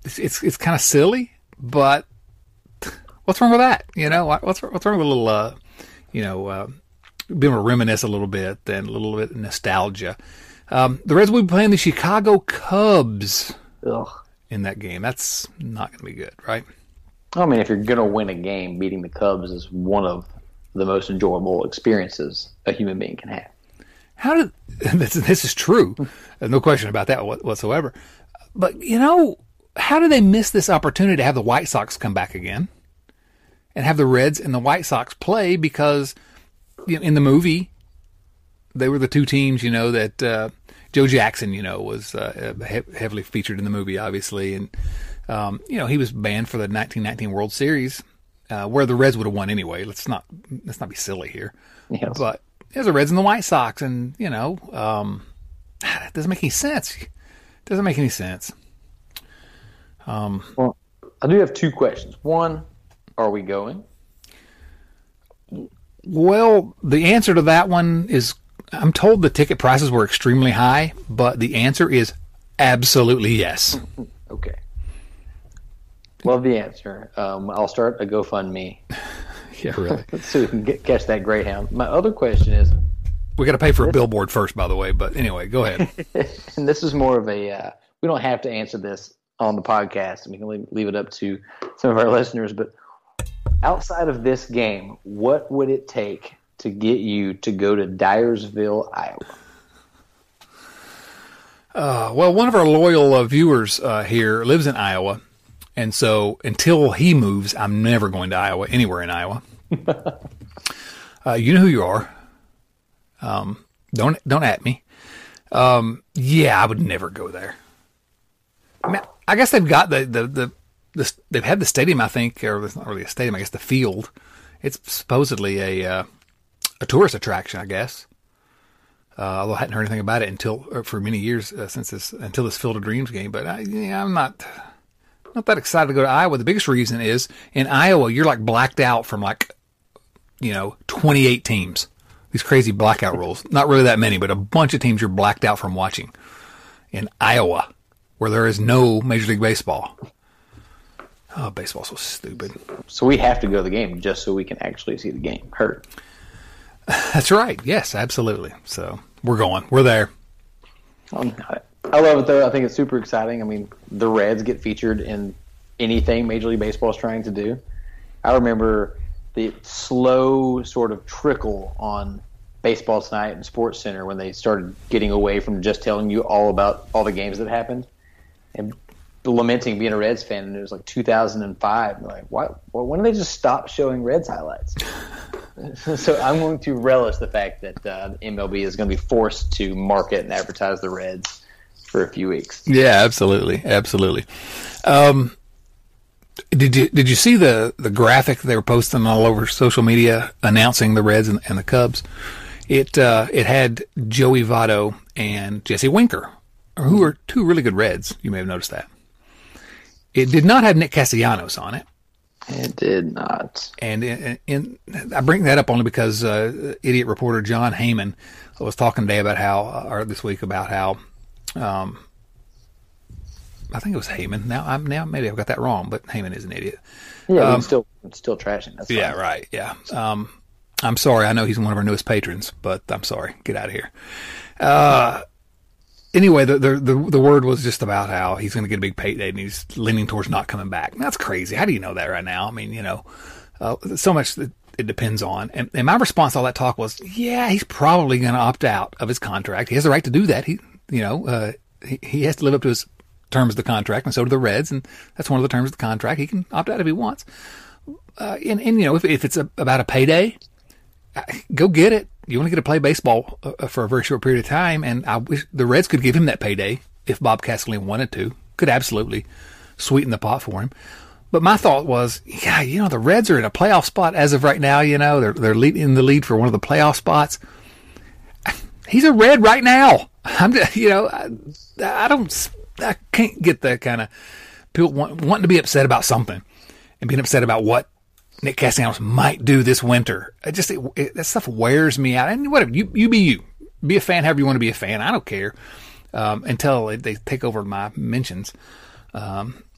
it's it's, it's kind of silly, but what's wrong with that? You know, what's what's wrong with a little, uh, you know, uh, being able to reminisce a little bit and a little bit of nostalgia. Um, the Reds will be playing the Chicago Cubs Ugh. in that game. That's not going to be good, right? I mean, if you're going to win a game, beating the Cubs is one of the most enjoyable experiences a human being can have. How did this, this is true, no question about that whatsoever. But you know, how did they miss this opportunity to have the White Sox come back again and have the Reds and the White Sox play? Because you know, in the movie, they were the two teams. You know that uh, Joe Jackson, you know, was uh, he- heavily featured in the movie, obviously, and um, you know he was banned for the nineteen nineteen World Series, uh, where the Reds would have won anyway. Let's not let's not be silly here, Yes. but. There's the Reds and the White Sox, and, you know, um, it doesn't make any sense. It doesn't make any sense. Um, well, I do have two questions. One, are we going? Well, the answer to that one is, I'm told the ticket prices were extremely high, but the answer is absolutely yes. Okay. Love the answer. Um, I'll start a GoFundMe. Yeah, really. So we can get, catch that Greyhound. My other question is, We got to pay for a billboard first, by the way. But anyway, go ahead. and this is more of a, uh, we don't have to answer this on the podcast, and we can leave, leave it up to some of our listeners. But outside of this game, what would it take to get you to go to Dyersville, Iowa? Uh, well, one of our loyal uh, viewers uh, here lives in Iowa. And so until he moves, I'm never going to Iowa, anywhere in Iowa. uh, you know who you are. Um, don't don't at me. Um, yeah, I would never go there. I mean, I guess they've got the, the, the, the they've had the stadium, I think, or it's not really a stadium, I guess the field. It's supposedly a uh, a tourist attraction, I guess. Uh, although I hadn't heard anything about it until or for many years uh, since this until this Field of Dreams game. But I, yeah, I'm not. Not that excited to go to Iowa. The biggest reason is in Iowa, you're like blacked out from like, you know, twenty-eight teams. These crazy blackout rules. Not really that many, but a bunch of teams you're blacked out from watching in Iowa, where there is no Major League Baseball. Oh, baseball's so stupid. So we have to go to the game just so we can actually see the game. Hurt. That's right. Yes, absolutely. So we're going. We're there. Um, I love it, though. I think it's super exciting. I mean, the Reds get featured in anything Major League Baseball is trying to do. I remember the slow sort of trickle on Baseball Tonight and Sports Center when they started getting away from just telling you all about all the games that happened and lamenting being a Reds fan. And it was like two thousand five. And like, why? Well, when did they just stop showing Reds highlights? So I'm going to relish the fact that uh, the M L B is going to be forced to market and advertise the Reds for a few weeks. Yeah, absolutely, absolutely. Um, did you did you see the, the graphic they were posting all over social media announcing the Reds and, and the Cubs? It uh, it had Joey Votto and Jesse Winker, who are two really good Reds. You may have noticed that. It did not have Nick Castellanos on it. It did not. And in, in, I bring that up only because uh, idiot reporter John Heyman was talking today about how, or this week about how. Um, I think it was Heyman. Now, I'm now maybe I've got that wrong, but Heyman is an idiot. Yeah, um, we still still trashing. That's yeah, fine. right. Yeah. Um, I'm sorry. I know he's one of our newest patrons, but I'm sorry. Get out of here. Uh, anyway, the, the the the word was just about how he's going to get a big payday, and he's leaning towards not coming back. That's crazy. How do you know that right now? I mean, you know, uh, so much that it depends on. And, and my response to all that talk was, yeah, he's probably going to opt out of his contract. He has the right to do that. He You know, uh, he, he has to live up to his terms of the contract, and so do the Reds, and that's one of the terms of the contract. He can opt out if he wants. Uh, and, and, you know, if, if it's a, about a payday, go get it. You want to get to play baseball uh, for a very short period of time, and I wish the Reds could give him that payday if Bob Castellini wanted to. Could absolutely sweeten the pot for him. But my thought was, yeah, you know, the Reds are in a playoff spot as of right now. You know, they're they're lead, in the lead for one of the playoff spots. He's a Red right now. I'm, you know, I, I don't, I can't get that kind of people want, wanting to be upset about something and being upset about what Nick Castellanos might do this winter. It just it, it, that stuff wears me out. And whatever, you you be you, be a fan however you want to be a fan. I don't care um, until they take over my mentions. Um,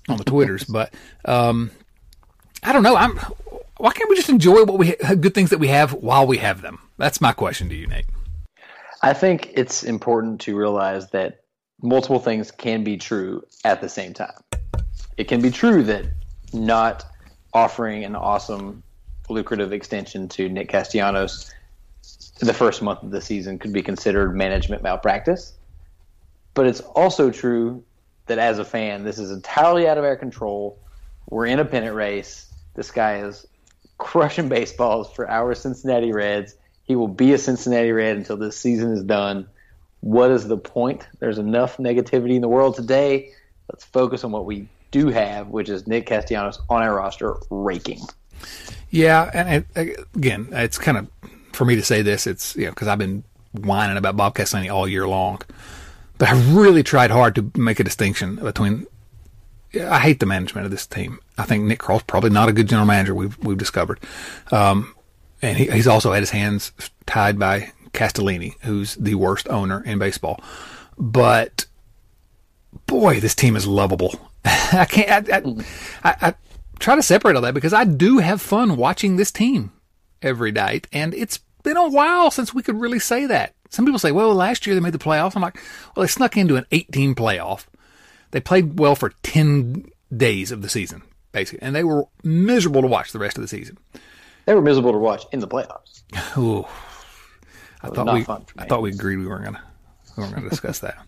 on the Twitters. But um, I don't know. I'm. Why can't we just enjoy what we good things that we have while we have them? That's my question to you, Nate. I think it's important to realize that multiple things can be true at the same time. It can be true that not offering an awesome, lucrative extension to Nick Castellanos the first month of the season could be considered management malpractice. But it's also true that as a fan, this is entirely out of our control. We're in a pennant race. This guy is crushing baseballs for our Cincinnati Reds. He will be a Cincinnati Red until this season is done. What is the point? There's enough negativity in the world today. Let's focus on what we do have, which is Nick Castellanos on our roster raking. Yeah, and it, again, it's kind of, for me to say this, it's, you know, because I've been whining about Bob Castellini all year long. But I really tried hard to make a distinction between, I hate the management of this team. I think Nick Krall's probably not a good general manager, we've we've discovered. Um, and he, he's also had his hands tied by Castellini, who's the worst owner in baseball. But, boy, this team is lovable. I can't, I, I, I, I try to separate all that because I do have fun watching this team every night. And it's been a while since we could really say that. Some people say, well, last year they made the playoffs. I'm like, well, they snuck into an eight-team playoff. They played well for ten days of the season, basically, and they were miserable to watch the rest of the season. They were miserable to watch in the playoffs. Ooh, I thought we, I thought we fans. agreed we weren't gonna, we weren't gonna discuss that.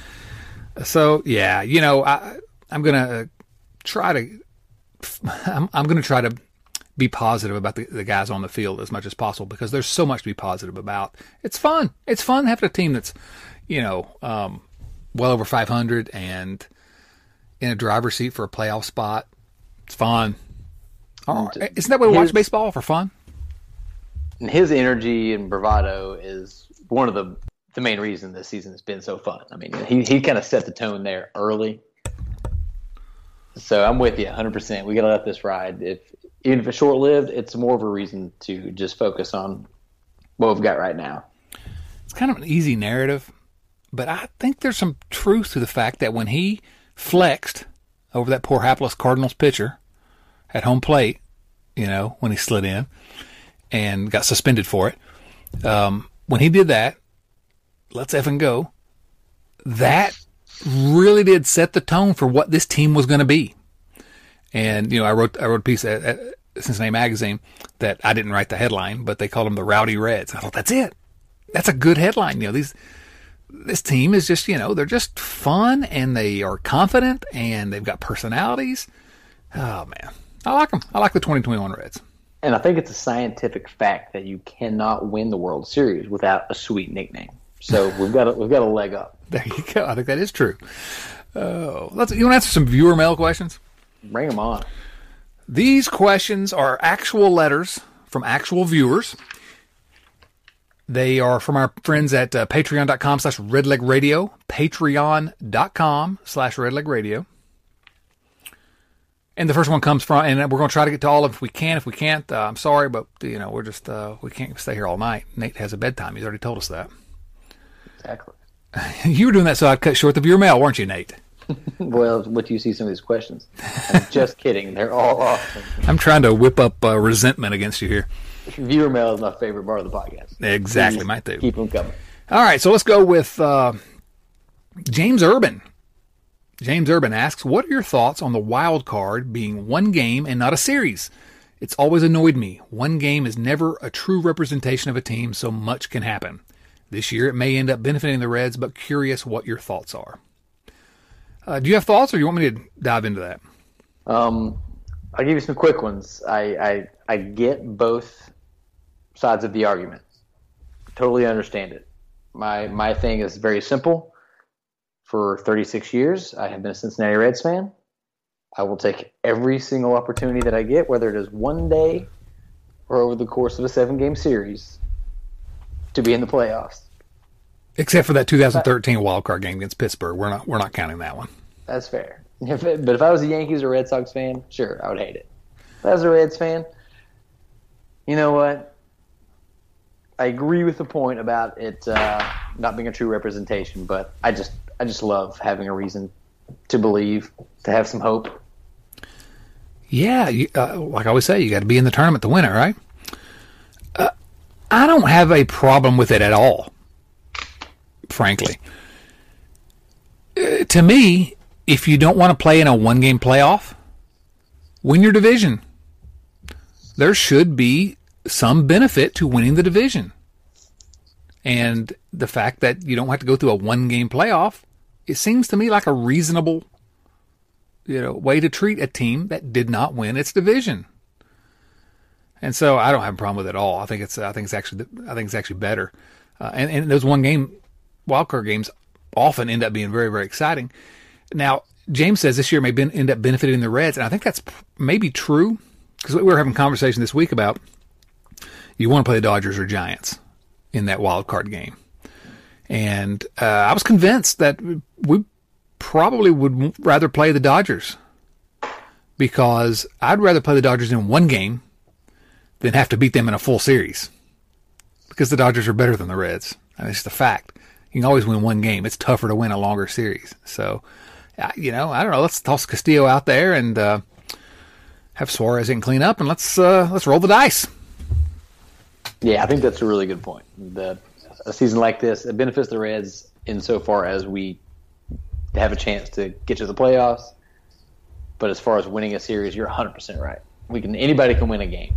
So yeah, you know, I, I'm gonna try to, I'm, I'm gonna try to be positive about the, the guys on the field as much as possible because there's so much to be positive about. It's fun. It's fun having a team that's, you know, um, well over five hundred and in a driver's seat for a playoff spot. It's fun. Oh, isn't that what we watch baseball for fun? And his energy and bravado is one of the the main reason this season has been so fun. I mean, he he kind of set the tone there early. So I'm with you one hundred percent. We got to let this ride. If even if it's short lived, it's more of a reason to just focus on what we've got right now. It's kind of an easy narrative, but I think there's some truth to the fact that when he flexed over that poor hapless Cardinals pitcher at home plate, you know, when he slid in and got suspended for it, um, when he did that, let's effing go, that really did set the tone for what this team was going to be. And, you know, I wrote I wrote a piece at, at Cincinnati Magazine that I didn't write the headline, but they called them the Rowdy Reds. I thought, that's it. That's a good headline. You know, these this team is just, you know, they're just fun and they are confident and they've got personalities. Oh, man. I like them. I like the twenty twenty-one Reds. And I think it's a scientific fact that you cannot win the World Series without a sweet nickname. So we've got a, we've got a leg up. There you go. I think that is true. Oh, let's, you want to answer some viewer mail questions? Bring them on. These questions are actual letters from actual viewers. They are from our friends at uh, patreon.com slash redlegradio, patreon.com slash redlegradio. And the first one comes from, and we're going to try to get to all of them if we can. If we can't, uh, I'm sorry, but, you know, we're just, uh, we can't stay here all night. Nate has a bedtime. He's already told us that. Exactly. You were doing that so I'd cut short the viewer mail, weren't you, Nate? Well, what do you see some of these questions? I'm just kidding. They're all awesome. I'm trying to whip up uh, resentment against you here. Viewer mail is my favorite part of the podcast. Exactly, Please mine too. Keep them coming. All right, so let's go with uh, James Urban. James Urban asks, what are your thoughts on the wild card being one game and not a series? It's always annoyed me. One game is never a true representation of a team, so much can happen. This year it may end up benefiting the Reds, but curious what your thoughts are. Uh, do you have thoughts, or you want me to dive into that? Um, I'll give you some quick ones. I, I I get both sides of the argument. Totally understand it. My my thing is very simple. For thirty-six years, I have been a Cincinnati Reds fan. I will take every single opportunity that I get, whether it is one day or over the course of a seven-game series, to be in the playoffs. Except for that two thousand thirteen wild card game against Pittsburgh, we're not we're not counting that one. That's fair. If it, but if I was a Yankees or Red Sox fan, sure, I would hate it. If I was a Reds fan, you know what? I agree with the point about it uh, not being a true representation, but I just I just love having a reason to believe, to have some hope Yeah, you, uh, like I always say, you got to be in the tournament to win it, right? Uh, I don't have a problem with it at all, frankly. Uh, to me, if you don't want to play in a one-game playoff, win your division. There should be some benefit to winning the division. And the fact that you don't have to go through a one-game playoff, it seems to me like a reasonable, you know, way to treat a team that did not win its division. And so I don't have a problem with it at all. I think it's I think it's actually I think it's actually better. Uh, and, and those one-game wildcard games often end up being very, very exciting. Now, James says this year may ben, end up benefiting the Reds, and I think that's maybe true because we were having a conversation this week about you want to play the Dodgers or Giants in that wild card game. And uh, I was convinced that we probably would rather play the Dodgers because I'd rather play the Dodgers in one game than have to beat them in a full series because the Dodgers are better than the Reds. I mean, it's just a fact. You can always win one game. It's tougher to win a longer series. So, uh, you know, I don't know. Let's toss Castillo out there and uh, have Suarez in clean up, and let's uh, let's roll the dice. Yeah, I think that's a really good point. The, a season like this, it benefits the Reds insofar as we have a chance to get to the playoffs. But as far as winning a series, you're one hundred percent right. We can anybody can win a game.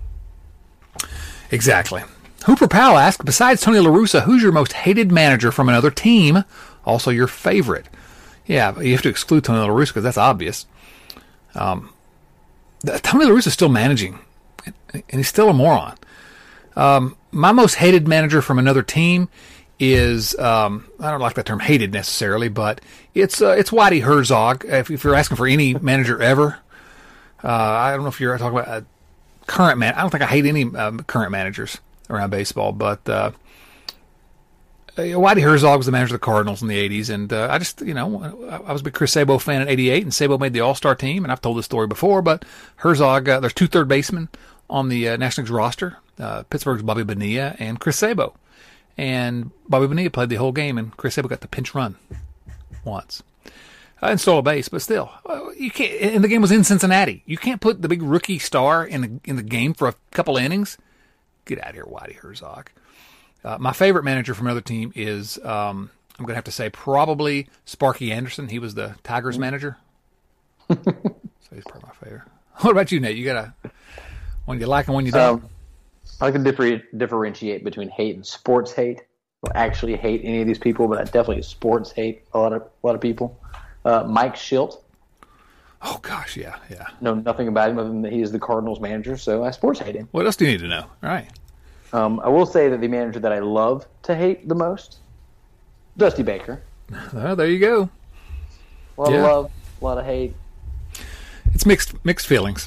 Exactly. Hooper Powell asked, besides Tony La Russa, who's your most hated manager from another team? Also your favorite. Yeah, you have to exclude Tony La Russa because that's obvious. Um, Tony La Russa is still managing, and he's still a moron. Um, my most hated manager from another team is, um, I don't like that term hated necessarily, but it's uh, it's Whitey Herzog. If, if you're asking for any manager ever, uh, I don't know if you're talking about a current man. I don't think I hate any um, current managers around baseball, but uh, Whitey Herzog was the manager of the Cardinals in the eighties, and uh, I just, you know, I was a big Chris Sabo fan in eighty-eight, and Sabo made the All-Star team, and I've told this story before, but Herzog, uh, there's two third basemen on the uh, National League's roster, uh, Pittsburgh's Bobby Bonilla and Chris Sabo, and Bobby Bonilla played the whole game, and Chris Sabo got the pinch run once. Uh, and stole a base, but still, uh, you can't. And the game was in Cincinnati. You can't put the big rookie star in the in the game for a couple innings. Get out of here, Whitey Herzog. Uh, my favorite manager from another team is, um, I'm going to have to say, probably Sparky Anderson. He was the Tigers manager. So he's probably my favorite. What about you, Nate? You got a one you like and one you don't? Um, I can differ, differentiate between hate and sports hate. I don't actually hate any of these people, but I definitely sports hate a lot of a lot of people. Uh, Mike Schilt. Oh, gosh, yeah, yeah. Know nothing about him other than that he is the Cardinals manager, so I sports hate him. What else do you need to know? All right. Um, I will say that the manager that I love to hate the most, Dusty Baker. Well, there you go. A lot yeah. of love, a lot of hate. It's mixed mixed feelings.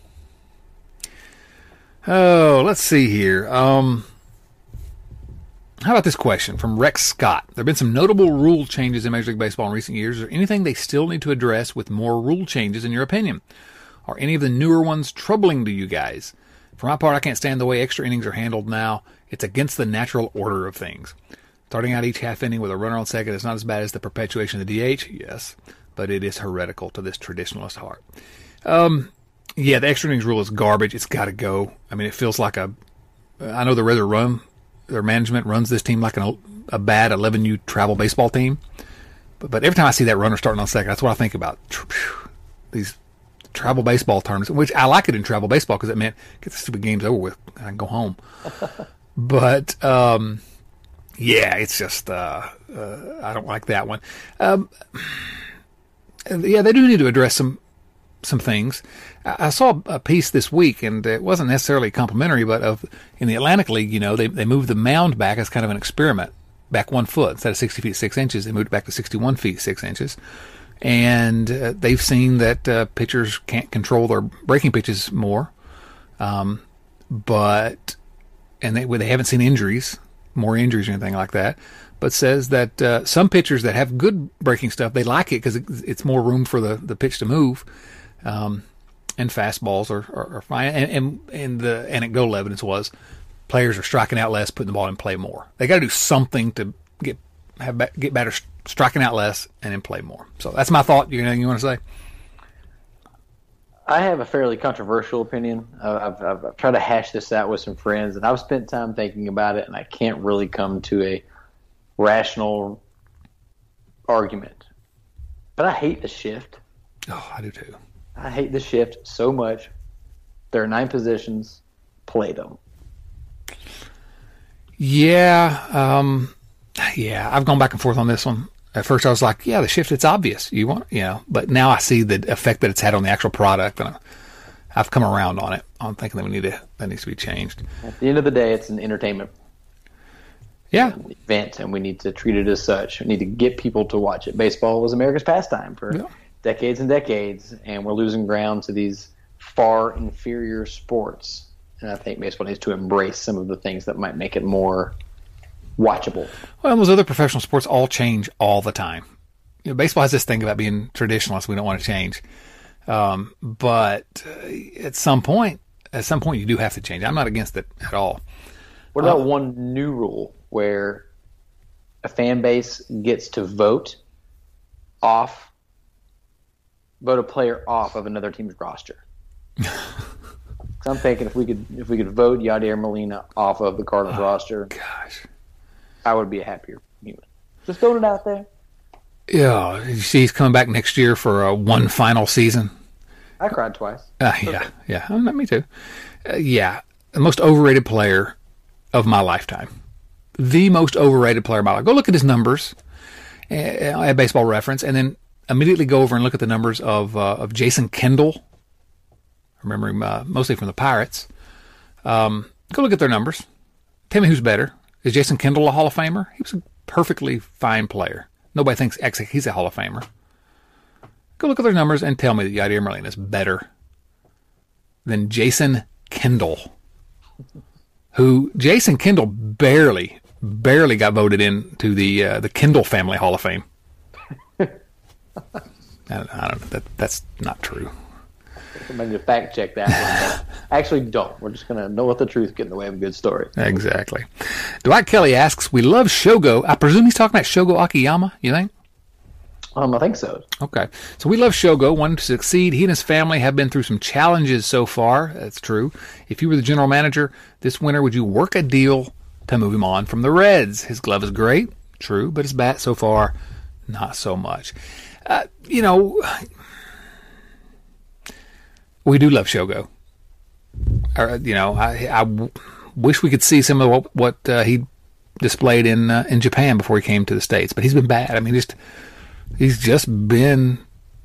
Oh, let's see here. Um, how about this question from Rex Scott? There have been some notable rule changes in Major League Baseball in recent years. Is there anything they still need to address with more rule changes, in your opinion? Are any of the newer ones troubling to you guys? For my part, I can't stand the way extra innings are handled now. It's against the natural order of things. Starting out each half inning with a runner on second is not as bad as the perpetuation of the D H, yes, but it is heretical to this traditionalist heart. Um, yeah, the extra innings rule is garbage. It's got to go. I mean, it feels like a. I know the Rather run, their management runs this team like an, a bad eleven U travel baseball team, but but every time I see that runner starting on second, that's what I think about. These travel baseball tournaments, which I like it in travel baseball because it meant get the stupid games over with and I can go home. But um, yeah, it's just uh, uh, I don't like that one. Um, yeah, they do need to address some some things. I, I saw a piece this week, and it wasn't necessarily complimentary, but of in the Atlantic League, you know, they they moved the mound back as kind of an experiment, back one foot instead of sixty feet six inches. They moved it back to sixty-one feet six inches. And uh, they've seen that uh, pitchers can't control their breaking pitches more, um, but and they they haven't seen injuries, more injuries or anything like that. But says that uh, some pitchers that have good breaking stuff, they like it because it, it's more room for the, the pitch to move, um, and fastballs are, are, are fine. And, and and the anecdotal evidence was players are striking out less, putting the ball in play more. They got to do something to get have get better. Striking out less and then play more. So that's my thought. You know anything you want to say? I have a fairly controversial opinion. Uh, I've, I've, I've tried to hash this out with some friends, and I've spent time thinking about it, and I can't really come to a rational argument. But I hate the shift. Oh, I do too. I hate the shift so much. There are nine positions. Play them. Yeah, um, yeah. I've gone back and forth on this one. At first, I was like, "Yeah, the shift. It's obvious. You want, you know." But now I see the effect that it's had on the actual product, and I've come around on it. I'm thinking that we need to that needs to be changed. At the end of the day, it's an entertainment yeah. event, and we need to treat it as such. We need to get people to watch it. Baseball was America's pastime for yeah. decades and decades, and we're losing ground to these far inferior sports. And I think baseball needs to embrace some of the things that might make it more watchable. Well, those other professional sports all change all the time. You know, baseball has this thing about being traditionalist. We don't want to change. Um, but uh, at some point, at some point, you do have to change. I'm not against it at all. What about uh, one new rule where a fan base gets to vote off, vote a player off of another team's roster? So I'm thinking if we could if we could vote Yadier Molina off of the Cardinals oh, roster, gosh, I would be a happier human. Just throwing it out there. Yeah, you see, he's coming back next year for uh, one final season. I cried twice. Uh, yeah, okay. yeah, oh, me too. Uh, yeah, the most overrated player of my lifetime. The most overrated player of my life. Go look at his numbers uh, at Baseball Reference, and then immediately go over and look at the numbers of uh, of Jason Kendall. Remember him uh, mostly from the Pirates. Um, go look at their numbers. Tell me who's better. Is Jason Kendall a Hall of Famer? He was a perfectly fine player. Nobody thinks he's a Hall of Famer. Go look at their numbers and tell me that Yadier Molina is better than Jason Kendall. Who Jason Kendall barely, barely got voted into the uh, the Kendall Family Hall of Fame. I don't, I don't know. That, that's not true. I'm going to fact check that one. Actually, don't. We're just going to know what the truth get in the way of a good story. Exactly. Dwight Kelly asks, we love Shogo. I presume he's talking about Shogo Akiyama, you think? Um, I think so. Okay. So we love Shogo, wanted to succeed. He and his family have been through some challenges so far. That's true. If you were the general manager this winter, would you work a deal to move him on from the Reds? His glove is great. True. But his bat so far, not so much. Uh, you know... We do love Shogo. Or, you know, I, I w- wish we could see some of what, what uh, he displayed in uh, in Japan before he came to the States. But he's been bad. I mean, just he's just been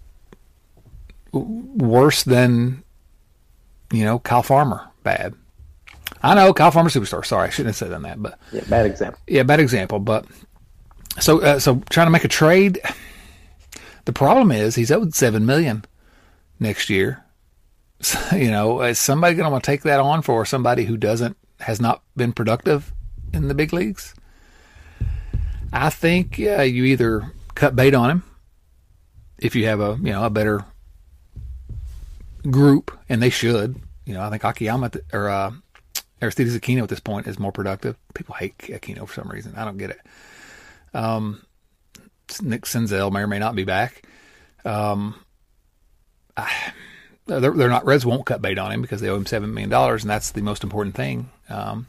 worse than, you know, Kyle Farmer bad. I know, Kyle Farmer superstar. Sorry, I shouldn't have said that. But yeah, bad example. Yeah, bad example. But so uh, so trying to make a trade. The problem is he's owed seven million dollars next year. So, you know, is somebody going to want to take that on for somebody who doesn't has not been productive in the big leagues? I think uh, you either cut bait on him if you have a you know a better group, and they should. You know, I think Akiyama or uh, Aristides Aquino at this point is more productive. People hate Aquino for some reason. I don't get it. Um, Nick Senzel may or may not be back. Um, I, They're, they're not. Reds won't cut bait on him because they owe him seven million dollars, and that's the most important thing. Um,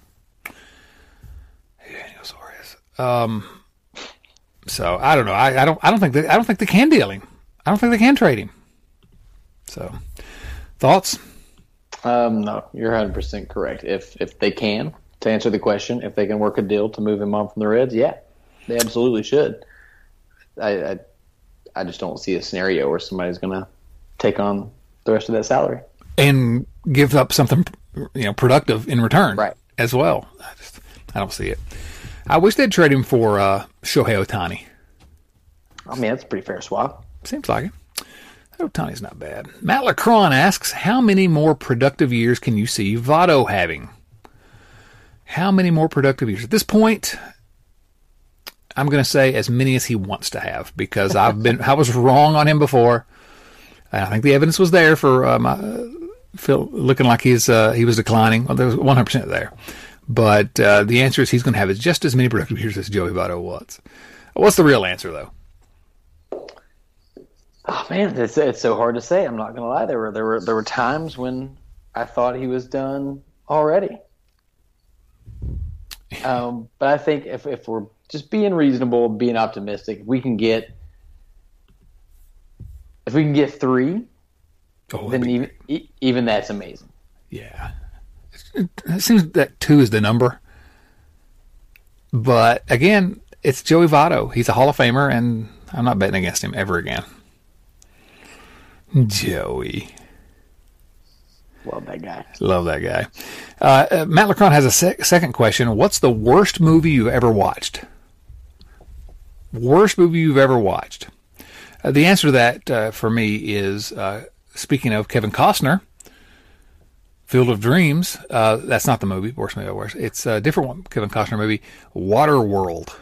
um, so I don't know. I, I don't. I don't think. They, I don't think they can deal him. I don't think they can trade him. So, thoughts? Um, no, you're one hundred percent correct. If if they can, to answer the question, if they can work a deal to move him on from the Reds, yeah, they absolutely should. I I, I just don't see a scenario where somebody's going to take on the rest of that salary and give up something, you know, productive in return, right? As well. I just, I don't see it. I wish they'd trade him for uh, Shohei Ohtani. I mean, that's a pretty fair swap. Seems like it. Ohtani's not bad. Matt Lacron asks, how many more productive years can you see Votto having? How many more productive years? At this point, I'm going to say as many as he wants to have, because I've been I was wrong on him before. I think the evidence was there for um, uh, Phil looking like he's uh, he was declining. Well, there was one hundred percent there. But uh, the answer is he's going to have just as many productive years as Joey Votto was. What's the real answer, though? Oh man, it's it's so hard to say. I'm not gonna lie. There were there were there were times when I thought he was done already. Um, but I think if if we're just being reasonable, being optimistic, if we can get if we can get three, oh, then even e- even that's amazing. Yeah, it, it seems that two is the number. But again, it's Joey Votto. He's a Hall of Famer, and I'm not betting against him ever again. Joey. Love that guy. Love that guy. Uh, uh, Matt Lecron has a sec- second question. What's the worst movie you've ever watched? Worst movie you've ever watched? Uh, the answer to that uh, for me is, uh, speaking of Kevin Costner, Field of Dreams. Uh, that's not the movie. Worst movie I've watched. It's a different one. Kevin Costner movie. Waterworld.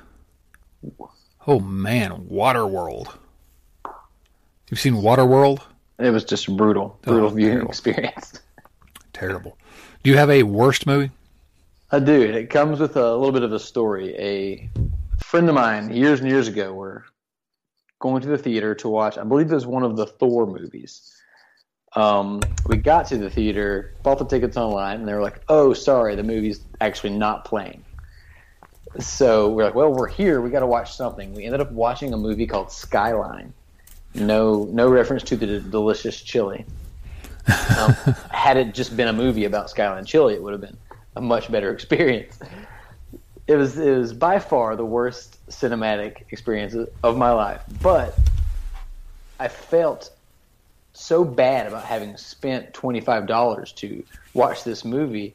Oh man, Waterworld. You've seen Waterworld? It was just brutal, brutal oh, viewing terrible. experience. Terrible. Do you have a worst movie? I do. It comes with a little bit of a story. A friend of mine, years and years ago, were going to the theater to watch, I believe it was one of the Thor movies. Um, we got to the theater, bought the tickets online, and they were like, oh, sorry, the movie's actually not playing. So we're like, well, we're here. We got to watch something. We ended up watching a movie called Skyline. No, no reference to the d- delicious chili. Um, had it just been a movie about Skyline chili, it would have been a much better experience. It was, it was by far the worst cinematic experience of my life, but I felt so bad about having spent twenty-five dollars to watch this movie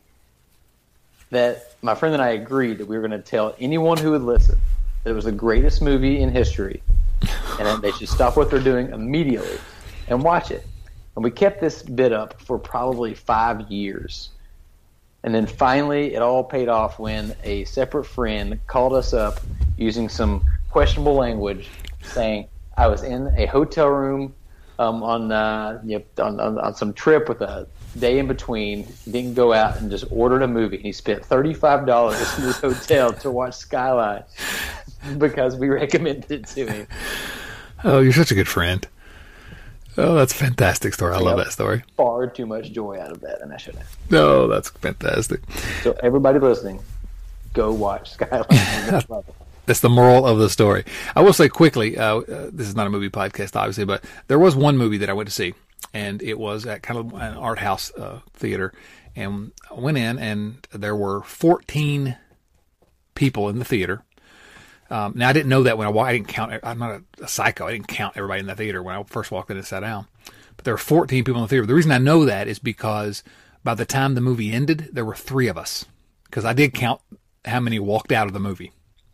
that my friend and I agreed that we were going to tell anyone who would listen that it was the greatest movie in history, and that they should stop what they're doing immediately and watch it. And we kept this bit up for probably five years. And then finally it all paid off when a separate friend called us up using some questionable language saying, I was in a hotel room um, on, uh, you know, on, on, on some trip with a day in between, didn't go out and just ordered a movie. He spent thirty-five dollars in his hotel to watch Skyline because we recommended it to him. Oh, you're such a good friend. Oh, that's a fantastic story. I, I love that story. Far too much joy out of that, and I should have. No, that's fantastic. So everybody listening, go watch Skyline. That's the moral of the story. I will say quickly, uh, uh, this is not a movie podcast, obviously, but there was one movie that I went to see, and it was at kind of an art house uh, theater. And I went in, and there were fourteen people in the theater. Um, now, I didn't know that when I walked. I didn't count. I'm not a, a psycho. I didn't count everybody in the theater when I first walked in and sat down. But there were fourteen people in the theater. The reason I know that is because by the time the movie ended, there were three of us. Because I did count how many walked out of the movie.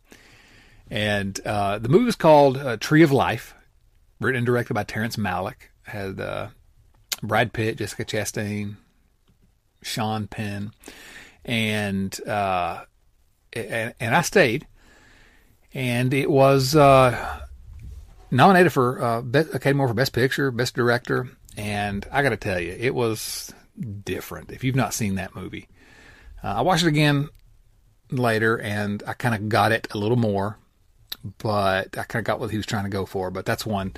And uh, the movie was called uh, Tree of Life, written and directed by Terrence Malick. Had uh, Brad Pitt, Jessica Chastain, Sean Penn, and uh, and, and I stayed. And it was uh, nominated for uh, Best, Academy Award for Best Picture, Best Director, and I got to tell you, it was different. If you've not seen that movie, uh, I watched it again later, and I kind of got it a little more, but I kind of got what he was trying to go for. But that's one,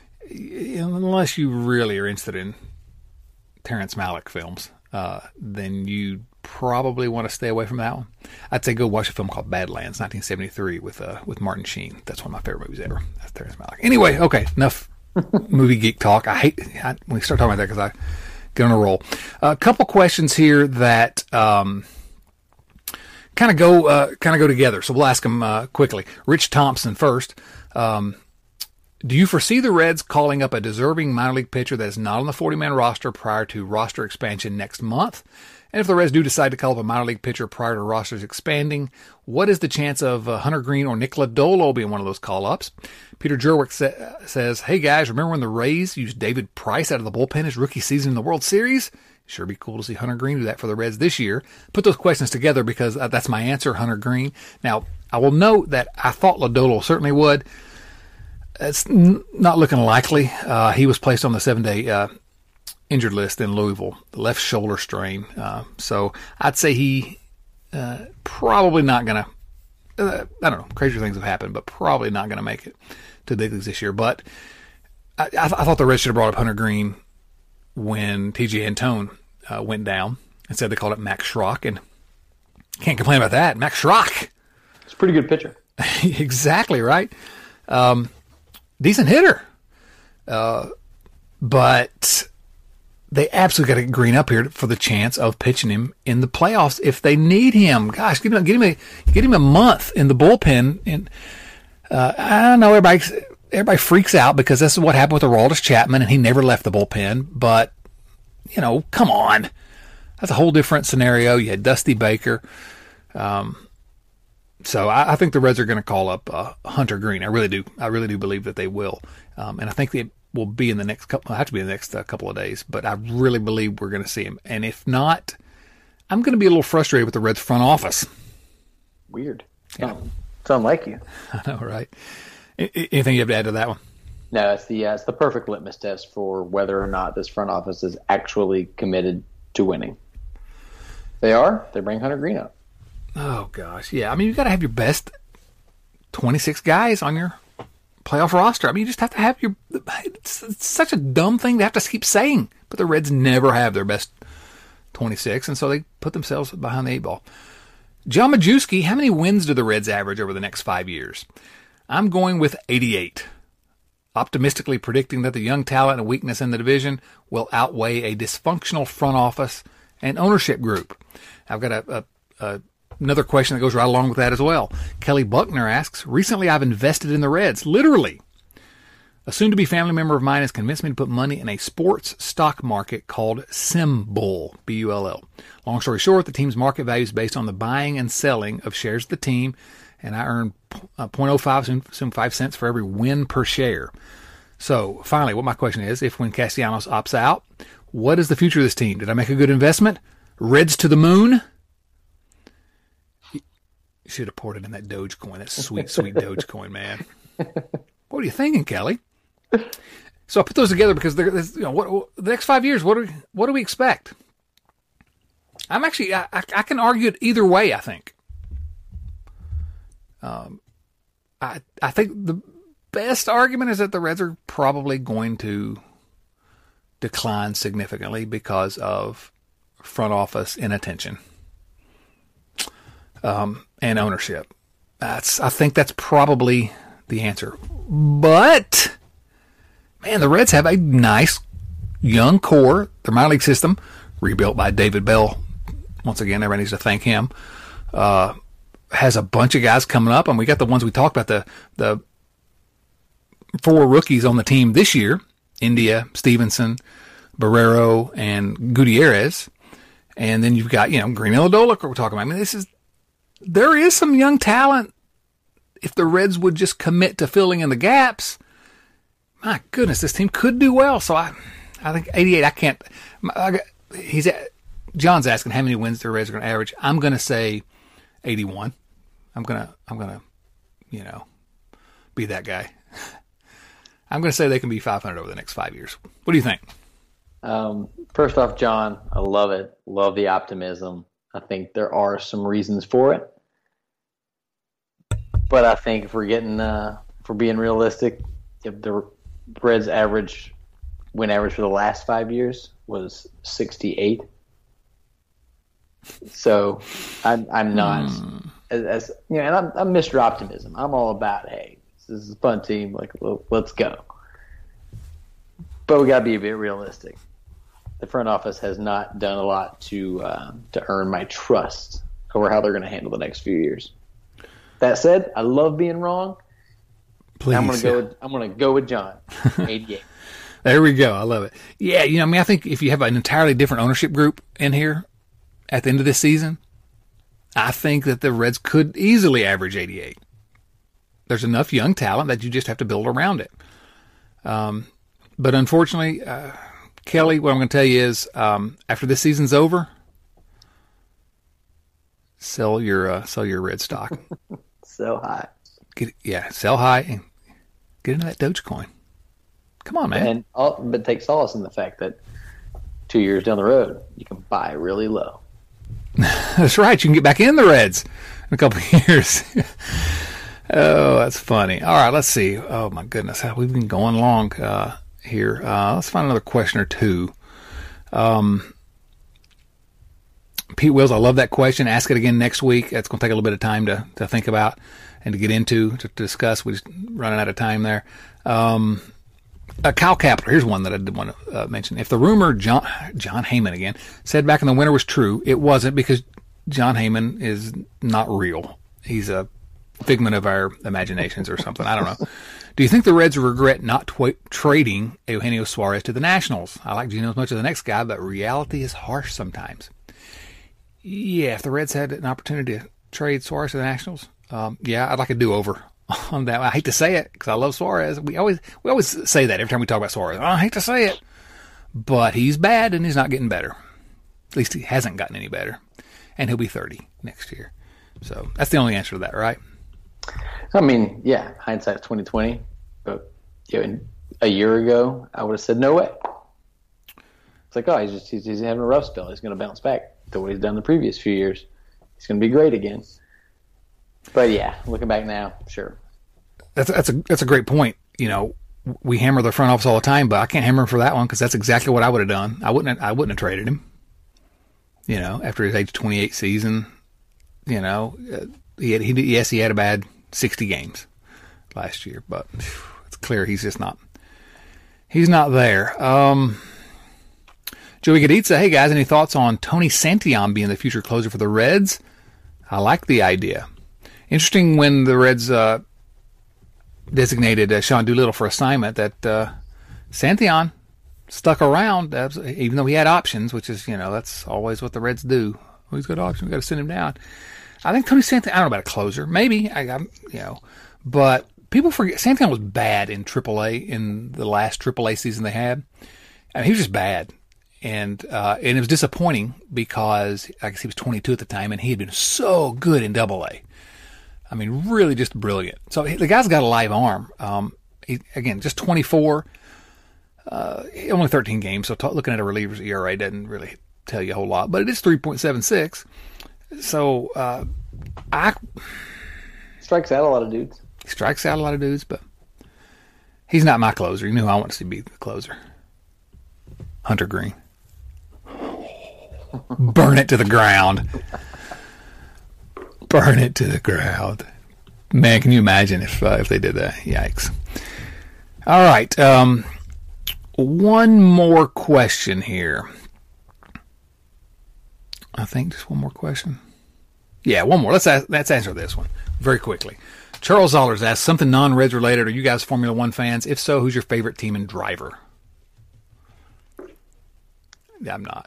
unless you really are interested in Terrence Malick films, uh, then you probably want to stay away from that one. I'd say go watch a film called Badlands, nineteen seventy-three, with uh, with Martin Sheen. That's one of my favorite movies ever. That's Terrence Malick. Anyway, okay, enough movie geek talk. I hate I, when we start talking about that because I get on a roll. A uh, couple questions here that um, kind of go uh, kind of go together, so we'll ask them uh, quickly. Rich Thompson first. Um, do you foresee the Reds calling up a deserving minor league pitcher that is not on the forty-man roster prior to roster expansion next month? And if the Reds do decide to call up a minor league pitcher prior to rosters expanding, what is the chance of uh, Hunter Green or Nick Lodolo being one of those call-ups? Peter Jerwick sa- says, hey guys, remember when the Rays used David Price out of the bullpen his rookie season in the World Series? Sure be cool to see Hunter Green do that for the Reds this year. Put those questions together because uh, that's my answer, Hunter Green. Now, I will note that I thought Lodolo certainly would. It's n- not looking likely. Uh, he was placed on the seven-day uh, injured list in Louisville, the left shoulder strain. Uh, so I'd say he uh, probably not going to, uh, I don't know, crazier things have happened, but probably not going to make it to the big leagues this year. But I, I, th- I thought the Reds should have brought up Hunter Green when T J Antone uh, went down. Instead, they called it Max Schrock, and can't complain about that. Max Schrock. It's a pretty good pitcher. Exactly right. Um, decent hitter. Uh, but they absolutely got to get Green up here for the chance of pitching him in the playoffs if they need him. Gosh, get him, get him a get him a month in the bullpen. And uh, I don't know, everybody everybody freaks out because this is what happened with Aroldis Chapman, and he never left the bullpen. But you know, come on, that's a whole different scenario. You had Dusty Baker. Um, so I, I think the Reds are going to call up uh, Hunter Green. I really do. I really do believe that they will, um, and I think they will be in the next couple. Have to be in the next uh, couple of days. But I really believe we're going to see him. And if not, I'm going to be a little frustrated with the Reds front office. Weird. Yeah. Sound like you. I know, right? Anything you have to add to that one? No, it's the uh, it's the perfect litmus test for whether or not this front office is actually committed to winning. They are. They bring Hunter Green up. Oh gosh, yeah. I mean, you got to have your best twenty-six guys on your playoff roster. I mean, you just have to have your. It's, it's such a dumb thing to have to keep saying, but the Reds never have their best twenty-six, and so they put themselves behind the eight ball. John Majewski, how many wins do the Reds average over the next five years? I'm going with eighty-eight. Optimistically predicting that the young talent and weakness in the division will outweigh a dysfunctional front office and ownership group. I've got a, a, a another question that goes right along with that as well. Kelly Buckner asks, recently I've invested in the Reds, literally. A soon-to-be family member of mine has convinced me to put money in a sports stock market called Symbol, B U L L. Long story short, the team's market value is based on the buying and selling of shares of the team, and I earn zero point zero five, assume five cents for every win per share. So, finally, what my question is, if when Castellanos opts out, what is the future of this team? Did I make a good investment? Reds to the moon? You should have poured it in that Dogecoin, that sweet, sweet Dogecoin, man. What are you thinking, Kelly? So I put those together because they're, you know, what, what, the next five years, what do we, what do we expect? I'm actually, I, I, I can argue it either way, I think. Um, I I think the best argument is that the Reds are probably going to decline significantly because of front office inattention um, and ownership. That's I think that's probably the answer. But, man, the Reds have a nice young core. Their minor league system, rebuilt by David Bell. Once again, everybody needs to thank him. Uh, has a bunch of guys coming up, and we got the ones we talked about, the the four rookies on the team this year, India, Stevenson, Barrero, and Gutierrez. And then you've got, you know, Green Iladolik we're talking about. I mean, this is, there is some young talent. If the Reds would just commit to filling in the gaps, my goodness, this team could do well. So I, I think eighty-eight, I can't, I got, he's, John's asking how many wins the Reds are going to average. I'm going to say eighty-one. I'm going to, I'm going to, you know, be that guy. I'm going to say they can be five hundred over the next five years. What do you think? Um, first off, John, I love it. Love the optimism. I think there are some reasons for it. But I think if we're getting, uh, if we're being realistic, if the Reds average, win average for the last five years was sixty-eight. So I'm, I'm not, hmm. as, as you know, and I'm, I'm Mister Optimism. I'm all about, hey, this is a fun team. Like, let's go. But we got to be a bit realistic. The front office has not done a lot to uh, to earn my trust over how they're going to handle the next few years. That said, I love being wrong. Please, I'm going to go. With, I'm going to go with John. eighty-eight. There we go. I love it. Yeah, you know, I mean, I think if you have an entirely different ownership group in here at the end of this season, I think that the Reds could easily average eighty-eight. There's enough young talent that you just have to build around it. Um, but unfortunately, uh, Kelly, what I'm going to tell you is, um, after this season's over, sell your uh, sell your Red stock. Sell high. Get yeah, sell high and get into that Dogecoin. Come on, man. And all, but take solace in the fact that two years down the road, you can buy really low. That's right. You can get back in the Reds in a couple of years. Oh, that's funny. All right, let's see. Oh, my goodness. We've been going long. Uh, here. Uh, let's find another question or two. Um, Pete Wills, I love that question. Ask it again next week. That's going to take a little bit of time to, to think about and to get into, to, to discuss. We're just running out of time there. Um, uh, Kyle Kapler, here's one that I did want to uh, mention. If the rumor John, John Heyman again said back in the winter was true, it wasn't, because John Heyman is not real. He's a figment of our imaginations or something. I don't know. Do you think the Reds regret not tw- trading Eugenio Suarez to the Nationals? I like Gino as much as the next guy, but reality is harsh sometimes. Yeah, if the Reds had an opportunity to trade Suarez to the Nationals, um, yeah, I'd like a do-over on that. I hate to say it because I love Suarez. We always we always say that every time we talk about Suarez. I hate to say it, but he's bad and he's not getting better. At least he hasn't gotten any better, and he'll be thirty next year. So that's the only answer to that, right? I mean, yeah, hindsight's twenty twenty, but you know, a year ago I would have said no way. It's like, oh, he's just he's, he's having a rough spell. He's going to bounce back to what he's done the previous few years. He's going to be great again. But yeah, looking back now, sure. That's that's a that's a great point. You know, we hammer the front office all the time, but I can't hammer him for that one because that's exactly what I would have done. I wouldn't have, I wouldn't have traded him. You know, after his age twenty-eight season, you know, uh, he had he did, yes he had a bad sixty games last year, but it's clear he's just not he's not there. Um, Joey Gaditza, hey guys, any thoughts on Tony Santillan being the future closer for the Reds? I like the idea. Interesting when the Reds uh, designated uh, Sean Doolittle for assignment that uh, Santillan stuck around, uh, even though he had options, which is, you know, that's always what the Reds do. Oh, he's got options, we've got to send him down. I think Tony Santillan, I don't know about a closer, maybe, I, I'm, you know, but people forget Santillan was bad in triple A in the last triple A season they had. I mean, he was just bad. And uh, and it was disappointing because I guess he was twenty-two at the time, and he had been so good in Double A. I mean, really just brilliant. So he, the guy's got a live arm. Um, he, again, just twenty-four, uh, only thirteen games. So t- looking at a reliever's E R A doesn't really tell you a whole lot, but it is three point seven six. So uh, I strikes out a lot of dudes. He strikes out a lot of dudes, but he's not my closer. You know who I want to see be the closer? Hunter Green. Burn it to the ground. Burn it to the ground. Man, can you imagine if uh, if they did that? Yikes. All right. Um, one more question here. I think just one more question. Yeah, one more. Let's ask, let's answer this one very quickly. Charles Zollers asked, something non-Reds related. Are you guys Formula One fans? If so, who's your favorite team and driver? I'm not.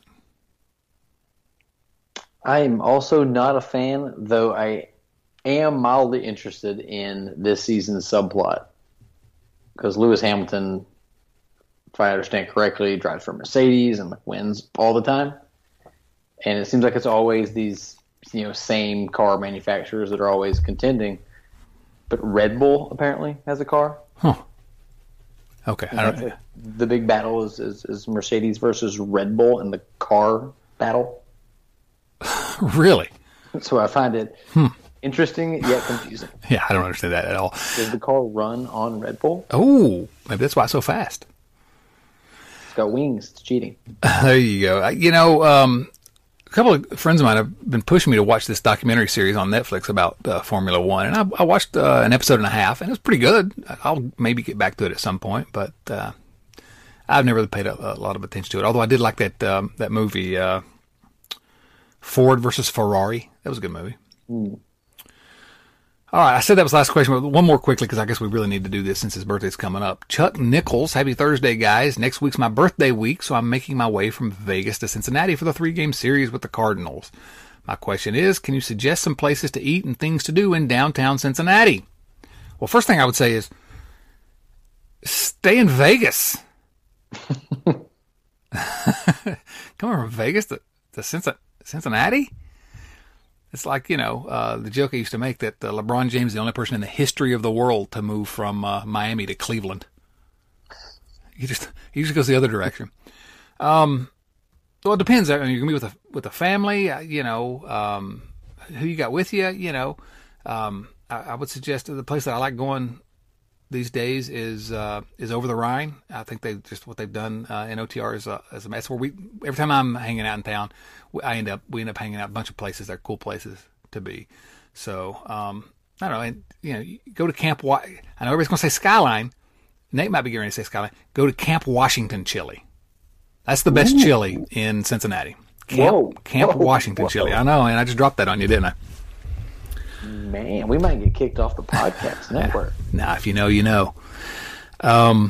I'm also not a fan, though I am mildly interested in this season's subplot. Because Lewis Hamilton, if I understand correctly, drives for Mercedes and wins all the time. And it seems like it's always these, you know, same car manufacturers that are always contending. But Red Bull apparently has a car. Huh. Okay. I don't, like the big battle is, is, is Mercedes versus Red Bull in the car battle. Really? So I find it hmm. interesting yet confusing. Yeah, I don't understand that at all. Does the car run on Red Bull? Oh, maybe that's why it's so fast. It's got wings. It's cheating. There you go. You know, um, a couple of friends of mine have been pushing me to watch this documentary series on Netflix about uh, Formula One, and I, I watched uh, an episode and a half, and it was pretty good. I'll maybe get back to it at some point, but uh, I've never really paid a, a lot of attention to it. Although I did like that um, that movie, uh, Ford versus Ferrari. That was a good movie. Mm. All right, I said that was the last question, but one more quickly because I guess we really need to do this since his birthday's coming up. Chuck Nichols, happy Thursday, guys. Next week's my birthday week, so I'm making my way from Vegas to Cincinnati for the three-game series with the Cardinals. My question is, can you suggest some places to eat and things to do in downtown Cincinnati? Well, first thing I would say is stay in Vegas. Coming from Vegas to, to Cincinnati? It's like, you know, uh, the joke I used to make that uh, LeBron James is the only person in the history of the world to move from uh, Miami to Cleveland. He just he just goes the other direction. Um, well, it depends. I mean, you're going to be with a, with a family, uh, you know, um, who you got with you, you know. Um, I, I would suggest the place that I like going these days is uh, is Over the Rhine. I think they just what they've done uh, in O T R is a, is a mess. Where we every time I'm hanging out in town, I end up we end up hanging out a bunch of places. They're cool places to be. So um, I don't know. And, you know, you go to Camp. Wa- I know everybody's going to say Skyline. Nate might be getting ready to say Skyline. Go to Camp Washington Chili. That's the best Ooh. chili in Cincinnati. Camp, Whoa. Camp Whoa. Washington Whoa. Chili. I know, and I just dropped that on you, didn't I? Man, we might get kicked off the podcast network. Nah, if you know, you know. Um.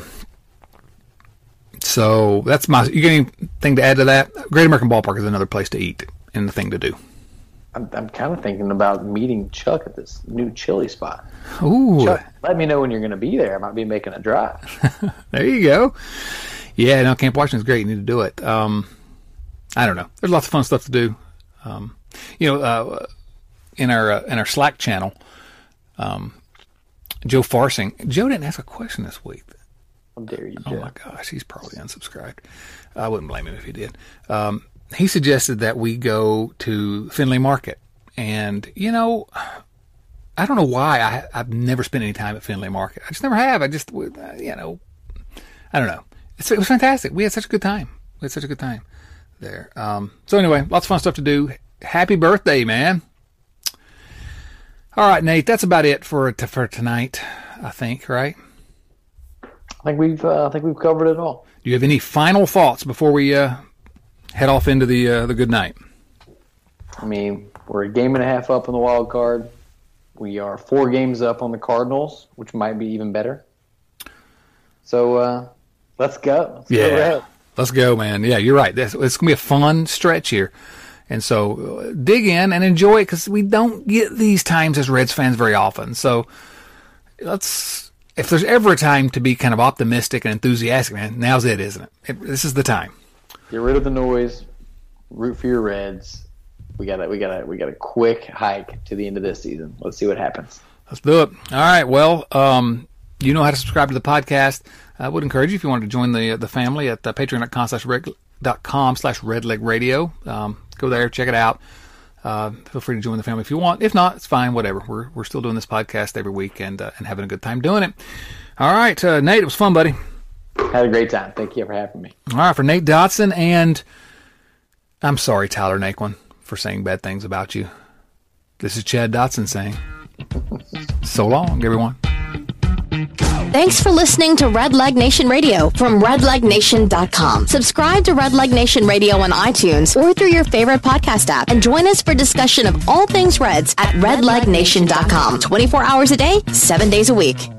So that's my. You got anything to add to that? Great American Ballpark is another place to eat and the thing to do. I'm, I'm kind of thinking about meeting Chuck at this new chili spot. Ooh. Chuck, let me know when you're going to be there. I might be making a drive. There you go. Yeah, no, Camp Washington's great. You need to do it. Um, I don't know. There's lots of fun stuff to do. Um, you know, uh, in our uh, in our Slack channel, um, Joe Farsing. Joe didn't ask a question this week. How dare you, Oh Joe? my gosh, he's probably unsubscribed. I wouldn't blame him if he did. Um, he suggested that we go to Findlay Market, and you know, I don't know why I, I've never spent any time at Findlay Market. I just never have. I just, uh, you know, I don't know. It's, it was fantastic. We had such a good time. We had such a good time there. Um, so anyway, lots of fun stuff to do. Happy birthday, man. All right, Nate, that's about it for for tonight, I think, right? I think we've uh, I think we've covered it all. Do you have any final thoughts before we uh, head off into the uh, the good night? I mean, we're a game and a half up on the wild card. We are four games up on the Cardinals, which might be even better. So uh, let's go. Let's yeah, go ahead. Let's go, man. Yeah, you're right. It's, it's going to be a fun stretch here. And so uh, dig in and enjoy it because we don't get these times as Reds fans very often. So let's, if there's ever a time to be kind of optimistic and enthusiastic, man, now's it, isn't it? it this is the time. Get rid of the noise. Root for your Reds. We got a, we got a, we got a quick hike to the end of this season. Let's see what happens. Let's do it. All right. Well, um, you know how to subscribe to the podcast. I would encourage you if you wanted to join the the family at uh, patreon.com slash red dot com slash redleg radio. Um, go there, check it out. Uh, feel free to join the family if you want. If not, it's fine. Whatever. We're we're still doing this podcast every week and uh, and having a good time doing it. All right, uh, Nate, it was fun, buddy. Had a great time. Thank you for having me. All right, for Nate Dotson, and I'm sorry, Tyler Naquin, for saying bad things about you. This is Chad Dotson saying, so long, everyone. Thanks for listening to Red Leg Nation Radio from red leg nation dot com. Subscribe to Red Leg Nation Radio on iTunes or through your favorite podcast app and join us for discussion of all things Reds at red leg nation dot com. twenty-four hours a day, seven days a week.